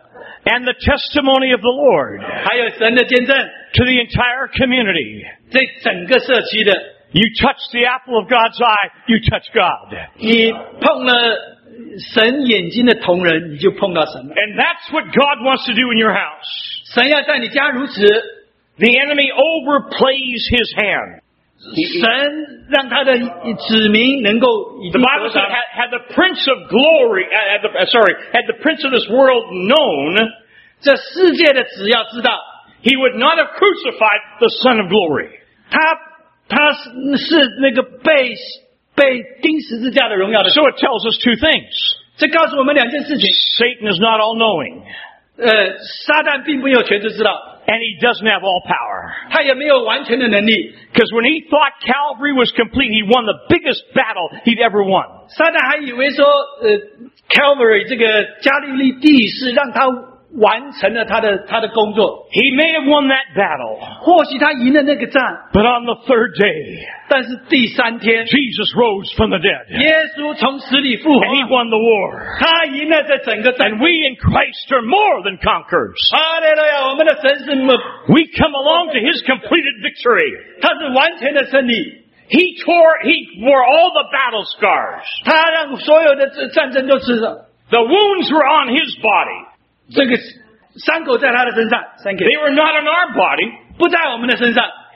and the testimony of the Lord 还有神的见证， to the entire community. 这整个社区的， You touch the apple of God's eye, you touch God. 你碰了神眼睛的同人，你就碰到神了。 And that's what God wants to do in your house. 神要在你家如此， The enemy overplays his hand. 神让他的子民能够以 The 地 Bible 得 said, 赏。 had, had the prince of glory, uh, had the, uh, sorry, had the prince of this world known, 这世界的只要知道， he would not have crucified the Son of Glory. 他他是是那个被被钉十字架的荣耀的。 So it tells us two things. 这告诉我们两件事情。 Satan is not all-knowing, 呃，撒旦并没有全知知道， and he doesn't have all power. 他也没有完全的能力。 Because when he thought Calvary was complete, he won the biggest battle he'd ever won. 撒旦还以为说，呃 ，Calvary 这个加利利地是让他完成了他的他的工作， He may have won that battle, 或许他赢了那个战， but on the third day, 但是第三天， Jesus rose from the dead, 耶稣从死里复活， and he won the war. 他赢了这整个战。 And we in Christ are more than conquerors. 哈利路亚！我们的神是么？ We come along to his completed victory. 他是完全的胜利， He tore, he wore all the battle scars. 他让所有的战争都吃上， The wounds were on his body. 这个伤口在他的身上，三个 They were not on our body. 不在我们的身上。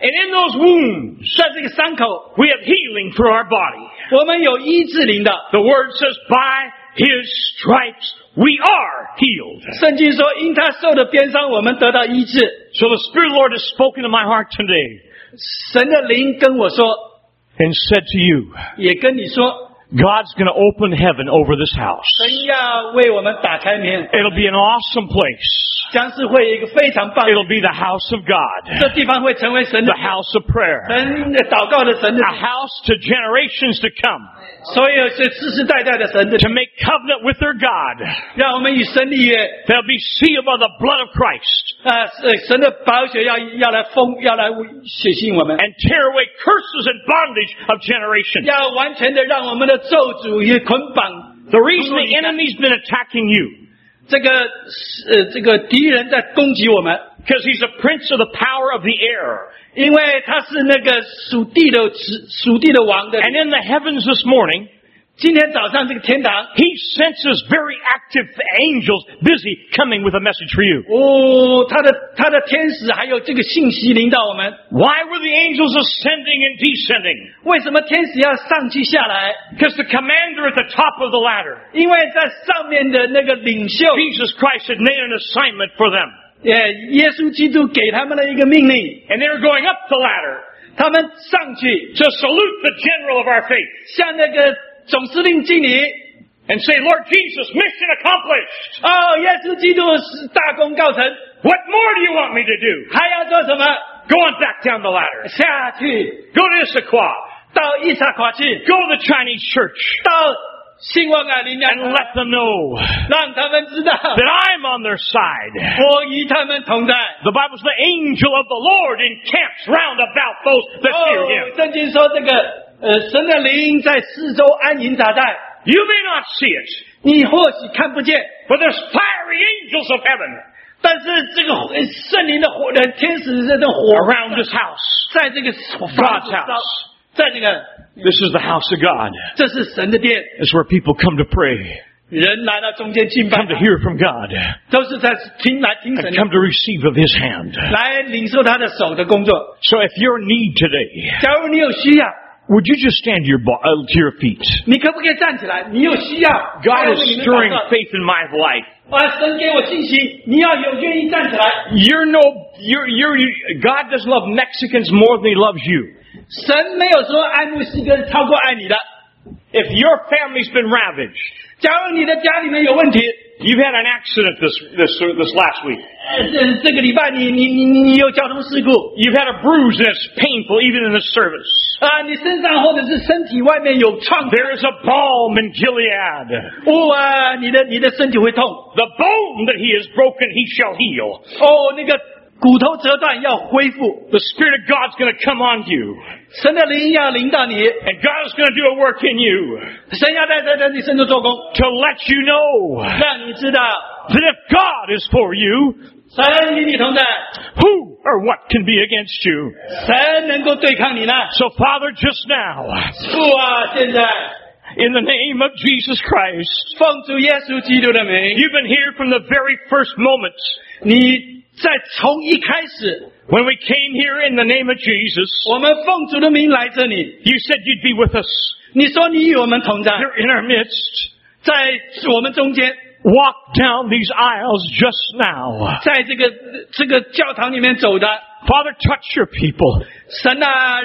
And in those wounds, 在这个伤口， we have healing for our body. 我们有医治灵的。 The word says, by his stripes we are healed. 圣经说，因他受的鞭伤，我们得到医治。 So the Spirit of the Lord has spoken to my heart today 神的灵跟我说， and said to you, 也跟你说， God's going to open heaven over this house. 神要为我们打开门， It'll be an awesome place. 将是会有一个非常棒的， It'll be the house of God, 这地方会成为神的 the house of prayer, 神的祷告的神的 a house to generations to come, 所有是世世代代的神的， to make covenant with their God. 让我们与神立约。 They'll be sealed by the blood of Christ 啊，呃神的宝血要要来封，要来写信我们， and tear away curses and bondage of generations. 要完全的让我们的咒诅与捆绑。 The reason the enemy's been attacking you, 这个呃，这个敌人在攻击我们， because he's a prince of the power of the air. 因为他是那个属地的属地的王的。 And in the heavens this morning, 今天早上这个天堂， he senses very active angels busy coming with a message for you. 哦，他的他的天使还有这个信息领导我们。 Why were the angels ascending and descending? 为什么天使要上去下来？ Because the commander at the top of the ladder, 因为在上面的那个领袖， Jesus Christ, had made an assignment for them. 耶，耶稣基督给他们的一个命令， And they were going up the ladder 他们上去 to salute the general of our faith 向那个总司令敬礼。 and say, Lord Jesus, mission accomplished. 哦，耶稣基督是大功告成， What more do you want me to do? 还要做什么？ Go on back down the ladder. 下去 Go to Issaquah. 到伊萨垮去， Go to the Chinese church 到兴旺啊林 and 良， let them know 让他们知道 that I'm on their side. 我与他们同在。 The Bible says the angel of the Lord encamps round about those that fear 哦， him. 圣经说这个呃，神的灵在四周安营扎寨， You may not see it, 你或许看不见， but there's fiery angels of heaven 但是这个呃圣灵的火的天使这种火 around this house. 在这个 God's house. 在这个 This is the house of God. 这是神的殿， It's where people come to pray, 人来到中间敬拜 come to，hear from God, 都是在听来听神 and 的， come to receive of His hand. 来领受他的手的工作。 So if you're in need today, 假如你有需要， would you just stand to your, bo- uh, to your feet? 你可不可以站起来？你有需要 God is 为你们 stirring 祷告 faith in my life. 啊，神给我信心，你要有愿意站起来。 You're no, you're, you're, you, God doesn't love Mexicans more than He loves you. 神没有说爱墨西哥超过爱你的。 If your family's been ravaged, 假如你的家里面有问题， you've had an accident this, this, this last week. 呃，这这个礼拜你你你你你有交通事故 You've had a bruise and it's painful even in the service. 啊，你身上或者是身体外面有创 There is a balm in Gilead. 哦啊，你的你的身体会痛 The bone that He has broken, He shall heal. 哦，那个骨头折断要恢复， The Spirit of God's going to come on you. 神的灵要领导你， And God is going to do a work in you 神要在在在你身上做工， to let you know 让你知道 that if God is for you, 神与你同在， who or what can be against you? 神能够对抗你呢。 So Father, just now, 父啊，现在 in the name of Jesus Christ, 奉主耶稣基督的名， you've been here from the very first moments 你在从一开始， when we came here in the name of Jesus. 我们奉主的名来这里， You said you'd be with us. 你说你与我们同在， You're in our midst. 在我们中间， Walk down these aisles just now. 在这个这个教堂里面走的， Father, touch your people. 神啊，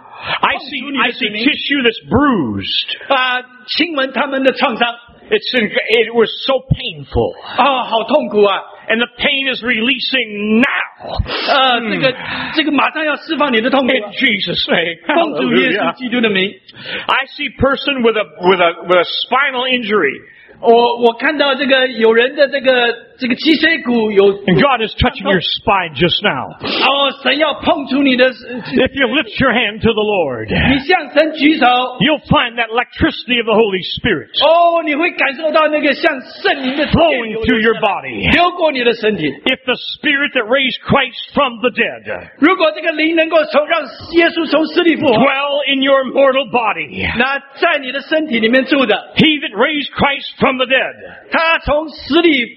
I see, I see tissue that's bruised. 啊，亲吻他们的创伤， It's in, it was so painful. 啊，好痛苦啊！ And the pain is releasing now. 呃，这个这个马上要释放你的痛苦 In 啊， Jesus' name. 奉主耶稣 Hallelujah. 基督的名。 I see person with a, with a, with a spinal injury. 我我看到这个有人的这个这个脊髓骨有， And God is touching your spine just now. 哦，神要碰触你的， If you lift your hand to the Lord, 你向神举手， you'll find that electricity of the Holy Spirit 哦，你会感受到那个像圣灵的电 flowing 流 through your 流下来 body. 流过你的身体。 If the Spirit that raised Christ from the dead 如果这个灵能够从让耶稣从死里复活， dwell in your mortal body, 那在你的身体里面住的， He that raised Christ from the dead 他从死里把耶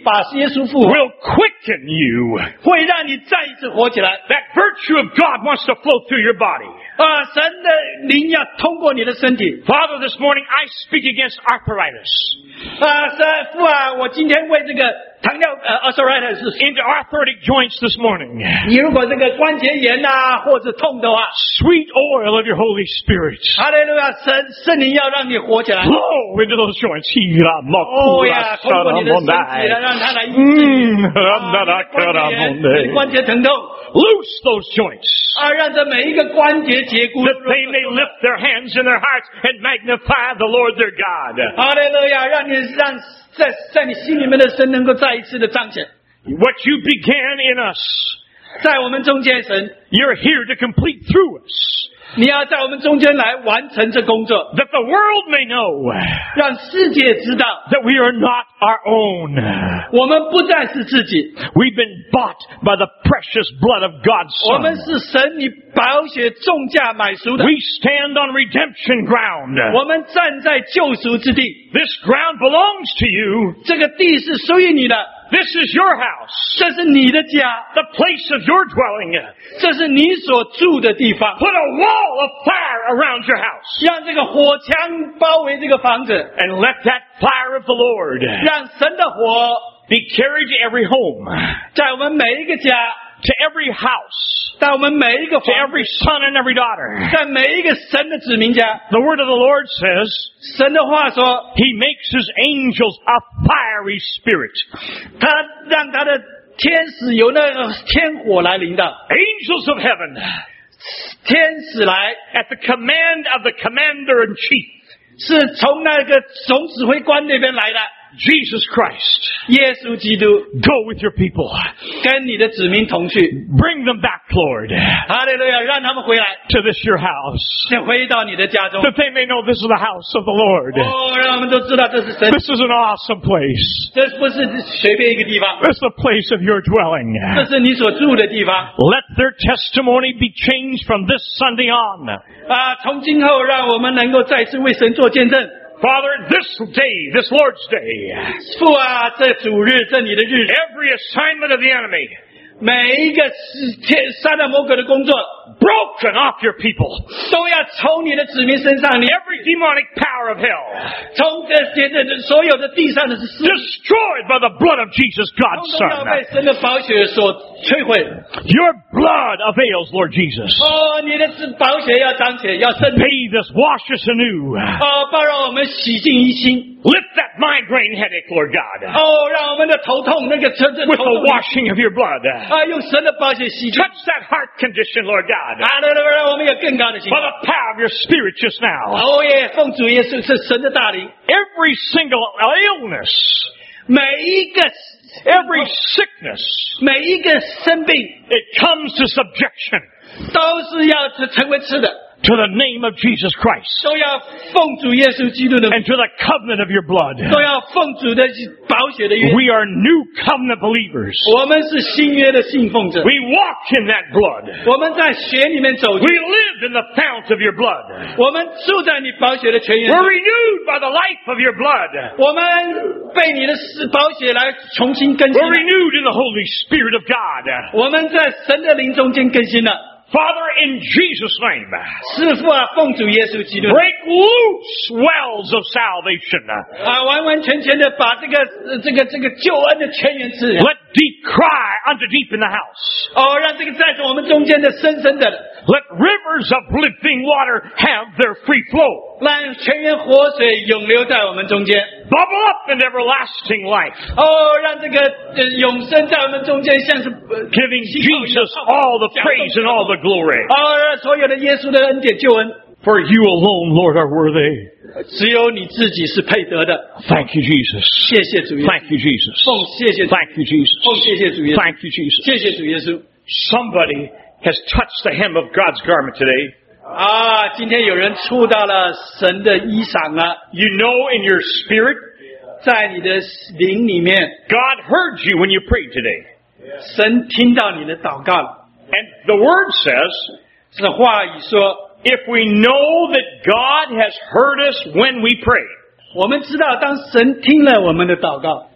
耶稣复活， will quicken you. 会让你再一次活起来。 That virtue of God wants to flow through your body. 啊，神的灵要通过你的身体。 Father, this morning I speak against arthritis. 啊，神父啊，我今天为这个糖尿呃 arthritis， Into arthritic joints this morning. 你如果这个关节炎呐、或者痛的话， Sweet oil of your Holy Spirit. 哈利路亚，神圣灵要让你活起来。 Flow into those joints. 哦呀，通过你的身体来让它来医治你。啊，关节疼痛。 Loose those joints. 啊，让这每一个关节节骨 That they may lift their hands and their hearts and magnify the Lord their God. 哈利路亚，让你让在在你心里面的神能够再一次的彰显， What you began in us, 在我们中间，神 you're here to complete through us. 你要在我们中间来完成这工作， That the world may know 让世界知道 that we are not our own. 我们不再是自己， We've been bought by the precious blood of God's 我们 Son. 是神以宝血重价买赎的， We stand on redemption ground. 我们站在救赎之地， This ground belongs to you. 这个地是属于你的， This is your house, 这是你的家， the place of your dwelling. 这是你所住的地方。 Put a wall of fire around your house 让这个火墙包围这个房子， and let that fire of the Lord 让神的火 be carried to every home, 在我们每一个家， to every house, 在我们每一个 to 房 every son and every daughter. 在每一个神的子民家。 The word of the Lord says 神的话说， he makes his angels a fiery spirit. 他让他的天使由那个天火来临到， Angels of heaven 天使来 at the command of the commander in chief, 是从那个总指挥官那边来的。 Jesus Christ. 耶稣基督 Go with your people. 跟你的子民同去， Bring them back, Lord, 哈利路亚，让他们回来， to this your house, 先回到你的家中。 that they may know this is the house of the Lord. 哦，让他们都知道这是神， This is an awesome place. 这不是随便一个地方， This is the place of your dwelling. 这是你所住的地方。 Let their testimony be changed from this Sunday on. 啊，从今后让我们能够再次为神做见证。 Father, this day, this Lord's Day, 父啊，这主日，这你的日子， every assignment of the enemy 每一个天杀了魔鬼的工作， broken off your people. 都要从你的子民身上，你 Every demonic power of hell 从这些的所有的地上的是 destroyed by the blood of Jesus, 通 God's 通要被 Son. 神的宝血所摧毁。 Your blood avails, Lord Jesus. 哦，你的宝血要彰显，要圣洁。 Bathe us, wash us anew. 哦，包让我们洗净一心。 Lift that migraine headache, Lord God, 哦，让我们的头痛那个这这 with 头 the 痛 washing of your blood. 啊，用神的宝血洗净。 Touch that heart condition, Lord God, 啊，来来来，让我们有更高的心 by。the power of your Spirit just now. 哦耶，奉主耶稣是神的大灵， Every single illness, 每一个 every sickness, 每一个生病 it comes to subjection 都是要成为吃的， to the name of Jesus Christ 都要奉主耶稣基督的， and to the covenant of your blood. 都要奉主的宝血的约。 We are new covenant believers. 我们是新约的信奉者， We walk in that blood. 我们在血里面走 We 进， live in the fount of your blood. 我们住在你宝血的泉源 We're 中， renewed by the life of your blood. 我们被你的宝血来重新更新 We're，renewed in the Holy Spirit of God. 我们在神的灵中间更新了。 Father, in Jesus' name, 师父啊，奉主耶稣基督 break loose wells of salvation. 啊，完完全全的把这个呃这个这个救恩的泉源赐， Let deep cry unto deep in the house. 哦，让这个在我们中间的深深的， Let rivers of living water have their free flow. 让泉源活水永流在我们中间。 Bubble up in everlasting life, 哦，让这个呃永生在我们中间，像是呃 giving Jesus all the praise and all the glory. 哦，让所有的耶稣的恩典救恩， For you alone, Lord, are worthy. 只有你自己是配得的。 Thank you, Jesus. 谢谢主耶稣， Thank you, Jesus. 奉谢谢主， Thank you, Jesus. 奉谢谢主耶稣， Thank you, Jesus. 谢谢主耶稣。 Somebody has touched the hem of God's garment today. 啊，今天有人触到了神的衣裳了， You know in your spirit, 在你的灵里面， God heard you when you prayed today. 神听到你的祷告了。 And the word says, 这话语说， if we know that God has heard us when we pray, 我们知道，当神听了我们的祷告，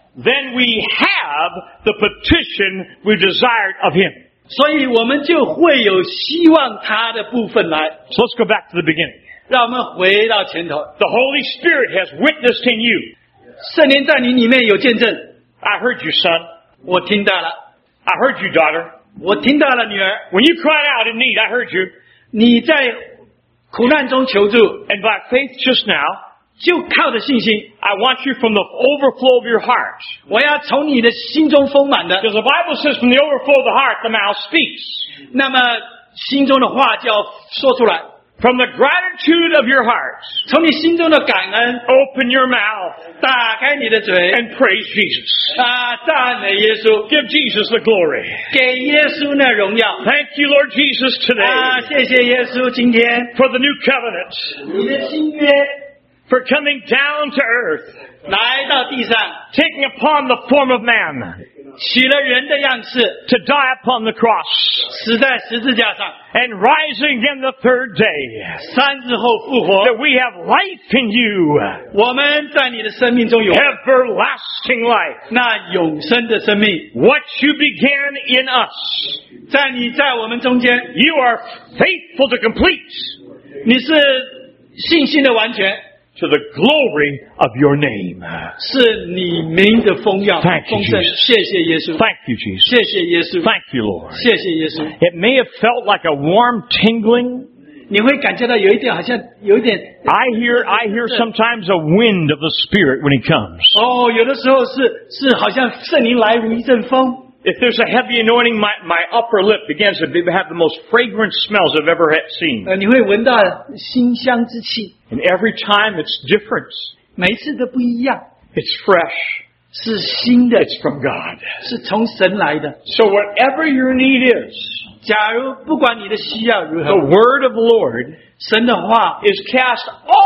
then we have the petition we desired of Him. 所以我们就会有希望他的部分来。 So let's go back to the beginning. 让我们回到前头， The Holy Spirit has witnessed in you. 圣灵在你里面有见证。 I heard you, son. 我听到了， I heard you, daughter. 我听到了，女儿， When you cried out in need, I heard you. 你在苦难中求助， And by faith just now, 就靠着信心。 I want you from the overflow of your heart. 我要从你的心中丰满的， Because the Bible says from the overflow of the heart, the mouth speaks. 那么心中的话就要说出来。 From the gratitude of your heart, 从你心中的感恩， open your mouth 打开你的嘴， and praise Jesus. 啊，赞美耶稣， Give Jesus the glory. 给耶稣那荣耀。 Thank you, Lord Jesus, 啊， today 谢谢耶稣，今天 for the new covenant, 你的新约 for coming down to earth, 来到地上， taking upon the form of man, 取了人的样式， to die upon the cross, 死在十字架上， and rising again the third day, 三日后复活。 that we have life in you, 我们在你的生命中有 everlasting life. 那永生的生命， What you began in us, 在你在我们中间， you are faithful to complete, 你是信心的完全， to the glory of your name. 是你名的丰耀 Thank you, 丰盛。 Jesus. 谢谢耶稣， Thank you, Jesus. 谢谢耶稣， Thank you, Lord. 谢谢耶稣。 It may have felt like a warm tingling. 你会感觉到有一点好像有一点 I hear, I hear sometimes a wind of the Spirit when He comes. 哦，有的时候是是好像圣灵来如一阵风。 If there's a heavy anointing, my, my upper lip begins to have the most fragrant smells I've ever had seen. 呃，你会闻到馨香之气， And every time it's different. 每一次都不一样， It's fresh. 是新的， It's from God. 是从神来的。 So whatever your need is, 假如不管你的需要如 the 何， word of the Lord 神的话 is cast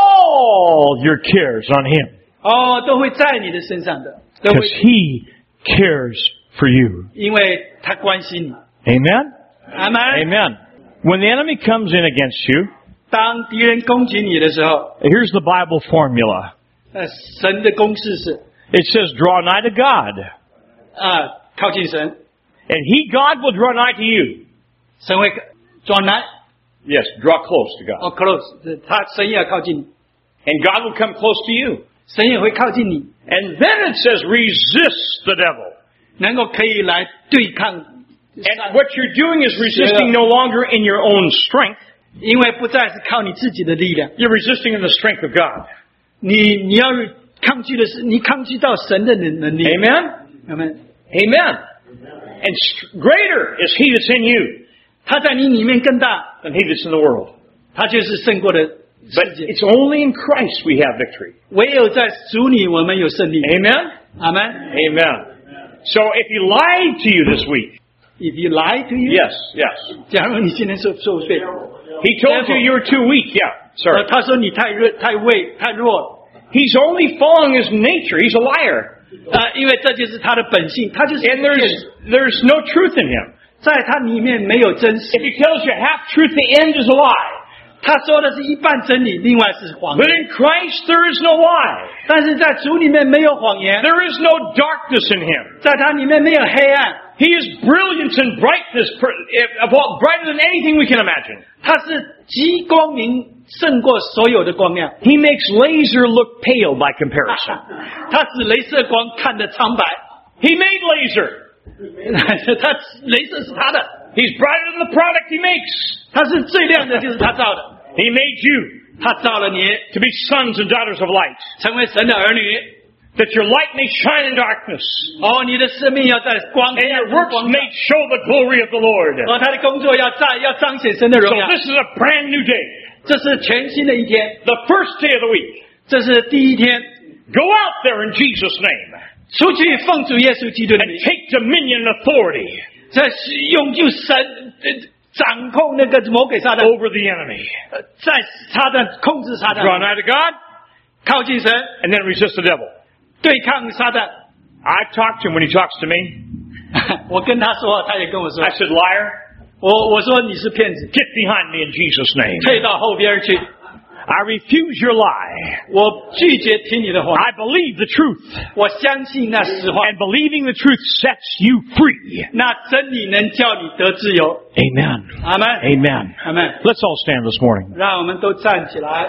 all your cares on Him. 哦都会在你的身上的，都会 Because He cares for you. 因为他关心你。 Amen? 阿门。 Amen. When the enemy comes in against you, 当敌人攻击你的时候， here's the Bible formula. 呃，神的公式是 It says, draw nigh to God, 啊，靠近神， and He, God, will draw nigh to you. 神会转来 Yes, draw close to God. 哦 ，close，他神也要靠近你， And God will come close to you. 神也会靠近你， And then it says, resist the devil. 能够可以来对抗， And what you're doing is resisting no longer in your own strength. 因为不再是靠你自己的力量， You're resisting in the strength of God. 你你要抗拒的是你抗拒到神的能能力。 Amen? 阿门。 Amen. And st- greater is He that's in you 他在你里面更大， than He that's in the world. 他就是胜过的 But 世界。 it's only in Christ we have victory. 唯有在主里，我们有胜利。 Amen? 阿门。 Amen. So if He lied to you this week, If you lie to you， yes, yes. 假如你今天受受罪， He told you you were too weak, yeah. 呃， Sorry. 他说你太弱、太畏、太弱了， He's only following His nature. He's a liar. 啊、因为这就是他的本性，他就是 And there's, there's no truth in Him. 在他里面没有真实 If。He tells you half truth, the end is a lie. 他说的是一半真理，另外是谎 But 言。 in Christ there is no lie. 但是在主里面没有谎言， There is no darkness in Him. 在他里面没有黑暗， He is brilliance and brightness, per- of all- brighter than anything we can imagine. 他是极光明，胜过所有的光亮。 He makes laser look pale by comparison. 他使镭射光看得苍白， He made laser. 他镭射是他的， He's brighter than the product He makes. 他是最亮的，就是他造的。 He made you 他造了你， to be sons and daughters of light, 成为神的儿女。 that your light may shine in darkness, 哦，你的生命要在光 and 亮 your 中 works 光 may show the glory of the Lord. 哦，他的工作要在要彰显神的 So 荣耀。 this is a brand new day, 这是全新的一天， the first day of the week. 这是第一天。 Go out there in Jesus' name 出去奉主耶稣基督的 and 名， take dominion and authority 在用就神呃掌控那个魔鬼撒旦， over the enemy. 呃在撒旦控制撒 Draw 旦， nigh to God 靠近神， and then resist the devil. 对抗撒旦。 I talked to him when he talks to me. 我跟他说，他也跟我说 I，said, liar, 我我说你是骗子， get behind me in Jesus' name. 退到后边去。 I refuse your lie. 我拒绝听你的话， I believe the truth. 我相信那实话。 And believing the truth sets you free. 那真理能叫你得自由。 Amen. 阿门。 Amen. 阿门。 Let's all stand this morning. 让我们都站起来。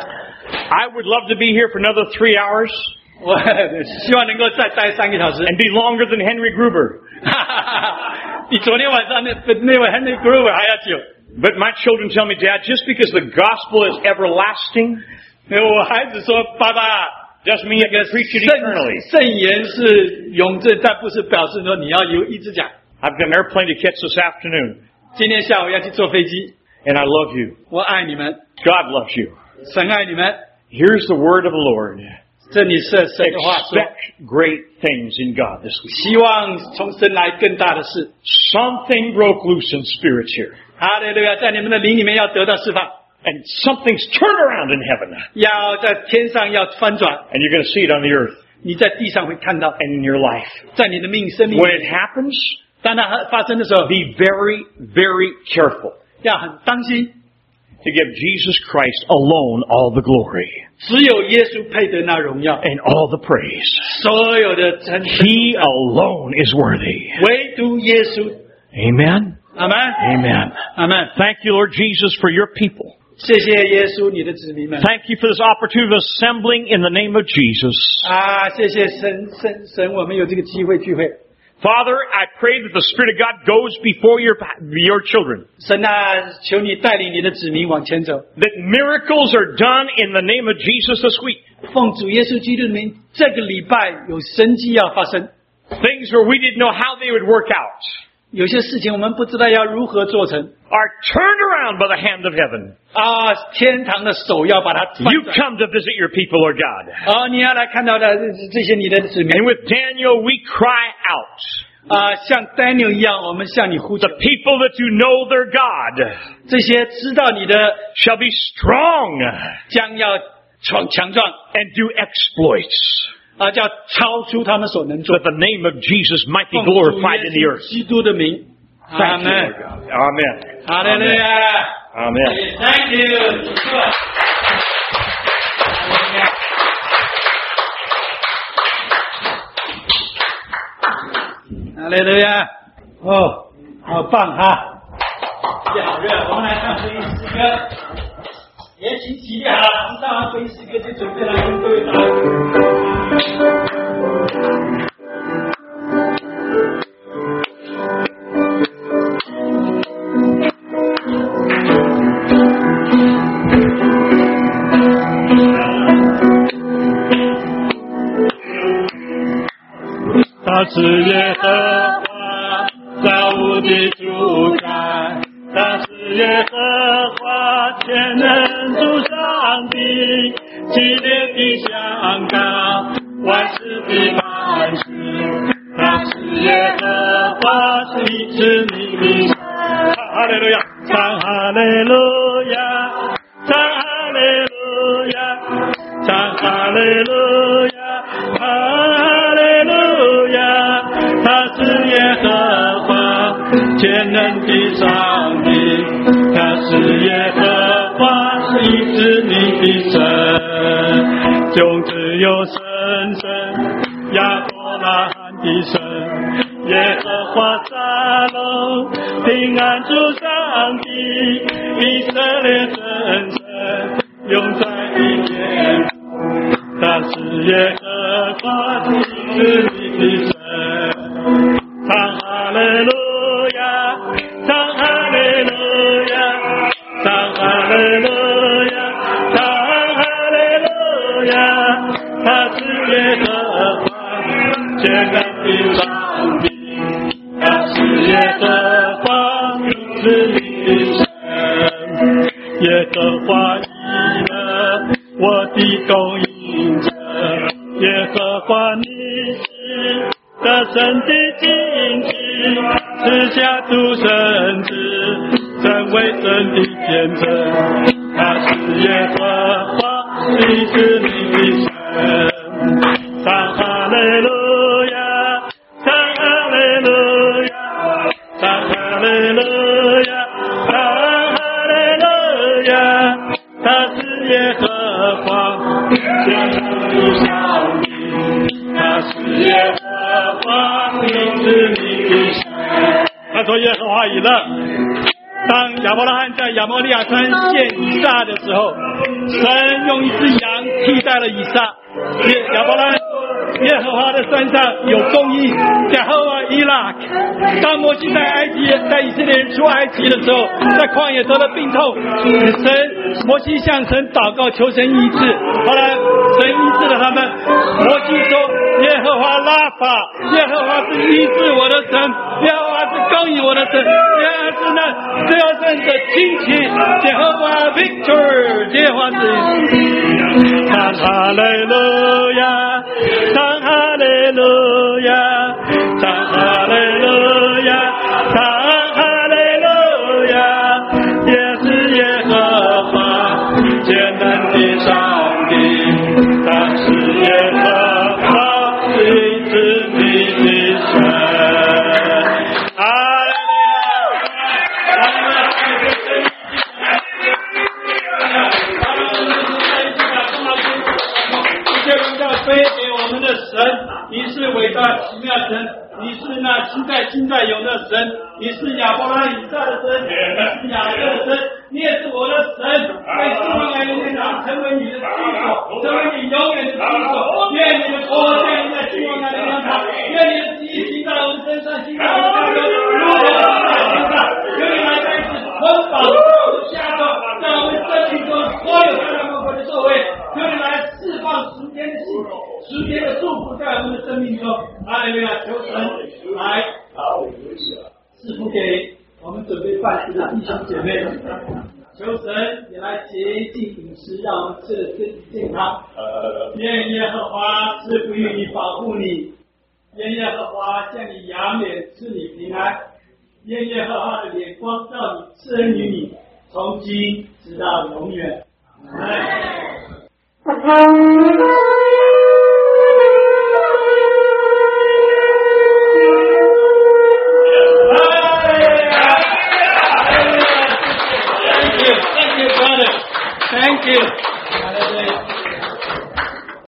I would love to be here for another three hours 我希望能够再待三个小时， and be longer than Henry Gruber. 比昨天晚上那那位 Henry Gruber 还要久。 But my children tell me, Dad, just because the gospel is everlasting 我孩子说：“爸爸， doesn't mean you can preach it eternally. 圣圣言是永正，但不是表示说你要有一直讲。 I've got an airplane to catch this afternoon, 今天下午要去坐飞机， and I love you. 我爱你们， God loves you. 神爱你们。 Here's the word of the Lord. 这里是神的话说， Expect great things in God this week. 希望从神来更大的事。 Something broke loose in spirits here, 哈利路亚，在你们的灵里面要得到释放， and something's turned around in heaven, 要在天上要翻转， and you're going to see it on the earth 你在地上会看到， and in your life. 在你的命生命 When it happens, 当它发生的时候， be very, very careful 要很当心。 to give Jesus Christ alone all the glory 只有耶稣配得那荣耀， and all the praise. 所有的称 He alone is worthy. 唯独耶稣。 Amen. 阿门， Amen. 阿门。 Thank you, Lord Jesus, for your people. 谢谢耶稣，你的子民们。 Thank you for this opportunity of assembling in the name of Jesus. 啊，谢谢神神神，我们有这个机会聚会。 Father, I pray that the Spirit of God goes before your, your children. 神啊，求你带领你的子民往前走。 That miracles are done in the name of Jesus this week. 奉主耶稣基督的名，这个礼拜有神迹要发生。 Things where we didn't know how they would work out 有些事情我们不知道要如何做成 are turned around by the hand of heaven. 啊，天堂的手要把它翻 You 转。 come to visit your people, Lord God. 啊，你要来看到的这些你的子民 And with Daniel, we cry out. 啊，像 Daniel 一样，我们向你呼求 The。people that you know their God 这些知道你的 shall be strong 将要强强壮 and do exploits. 啊，叫超出他们所能做 That。the name of Jesus might be 奉主 glorified 耶 in the 稣 earth. 基督的名，阿 Thank you, 门 Lord。God. Amen. 哈利路亚。 Amen. Thank you。哈利路亚。哦，好棒哈！好热，我们来唱福音诗歌。也请起立好了，我们唱完福音诗歌就准备来跟各位打。 他是耶和华造物的主宰，他是耶和华全能主上帝，激烈的香港，万事的磐石。他是耶和华，是一直你的神。哈利路亚，唱哈利路亚，唱哈利路亚，唱哈利路亚，哈利路亚。他是耶和华全能的上帝，他是耶和华，是一直你的神。种子有神神，亚伯拉罕的神，耶和华沙龙，平安主上帝，以色列真神，永在的天。他是耶和华，是一直你的神。唱哈利路亚，唱哈利路亚，唱哈利路亚，唱哈利路亚。他是耶和华全能的上帝，他是耶和华是你的神。耶和华以了我的供应者，耶和华你是得胜的荆棘，赐下独生子，成为神的见证。他是耶和华，你是你的神。唱哈利路亚，唱哈利路亚，唱哈利路亚，唱哈利路亚。他是耶和话语了。当亚伯拉罕在亚摩利亚山献以撒的时候，神用一只羊替代了以撒。亚伯拉罕说，耶和华的山上有公义，耶和华伊拉克。当摩西在埃及，在以色列人出埃及的时候，在旷野得了病痛，神摩西向神祷告求神医治，后来神医治了他们。摩西说，耶和华拉法，耶和华是医治我的神，耶和华是供应我的神，耶和华是那得胜的惊奇，耶和华 Victor， 耶和华是唱哈利路亚，唱哈利路亚，唱哈利路亚，唱哈利路亚，也是耶和华艰难的上帝，他是耶和华医治你的神。 归给我们的神，你是伟大奇妙神，你是那今在今在有的神，你是亚伯拉罕以撒的神，你是雅各的神，你也是我的神。为希望来永远长成为你的居所，成为你永远的居所。愿你的国降临在希望来的上，愿你的旨意行在我们身上，行在我们家中，如何行在身上。愿你来再次捆绑在我们家中，在我们生命中所有大大小小的作为。愿你来释放十天的幸福，十天的祝福在我们的生命中。哈利路亚！求神来赐福给我们准备饭食的弟兄姐妹，求神也来洁净饮食，让我们吃的身体健康。愿耶和华赐福于你，保护你；愿耶和华向你扬脸，赐你平安；愿耶和华的脸光照你，赐恩于你，从今直到永远。阿们。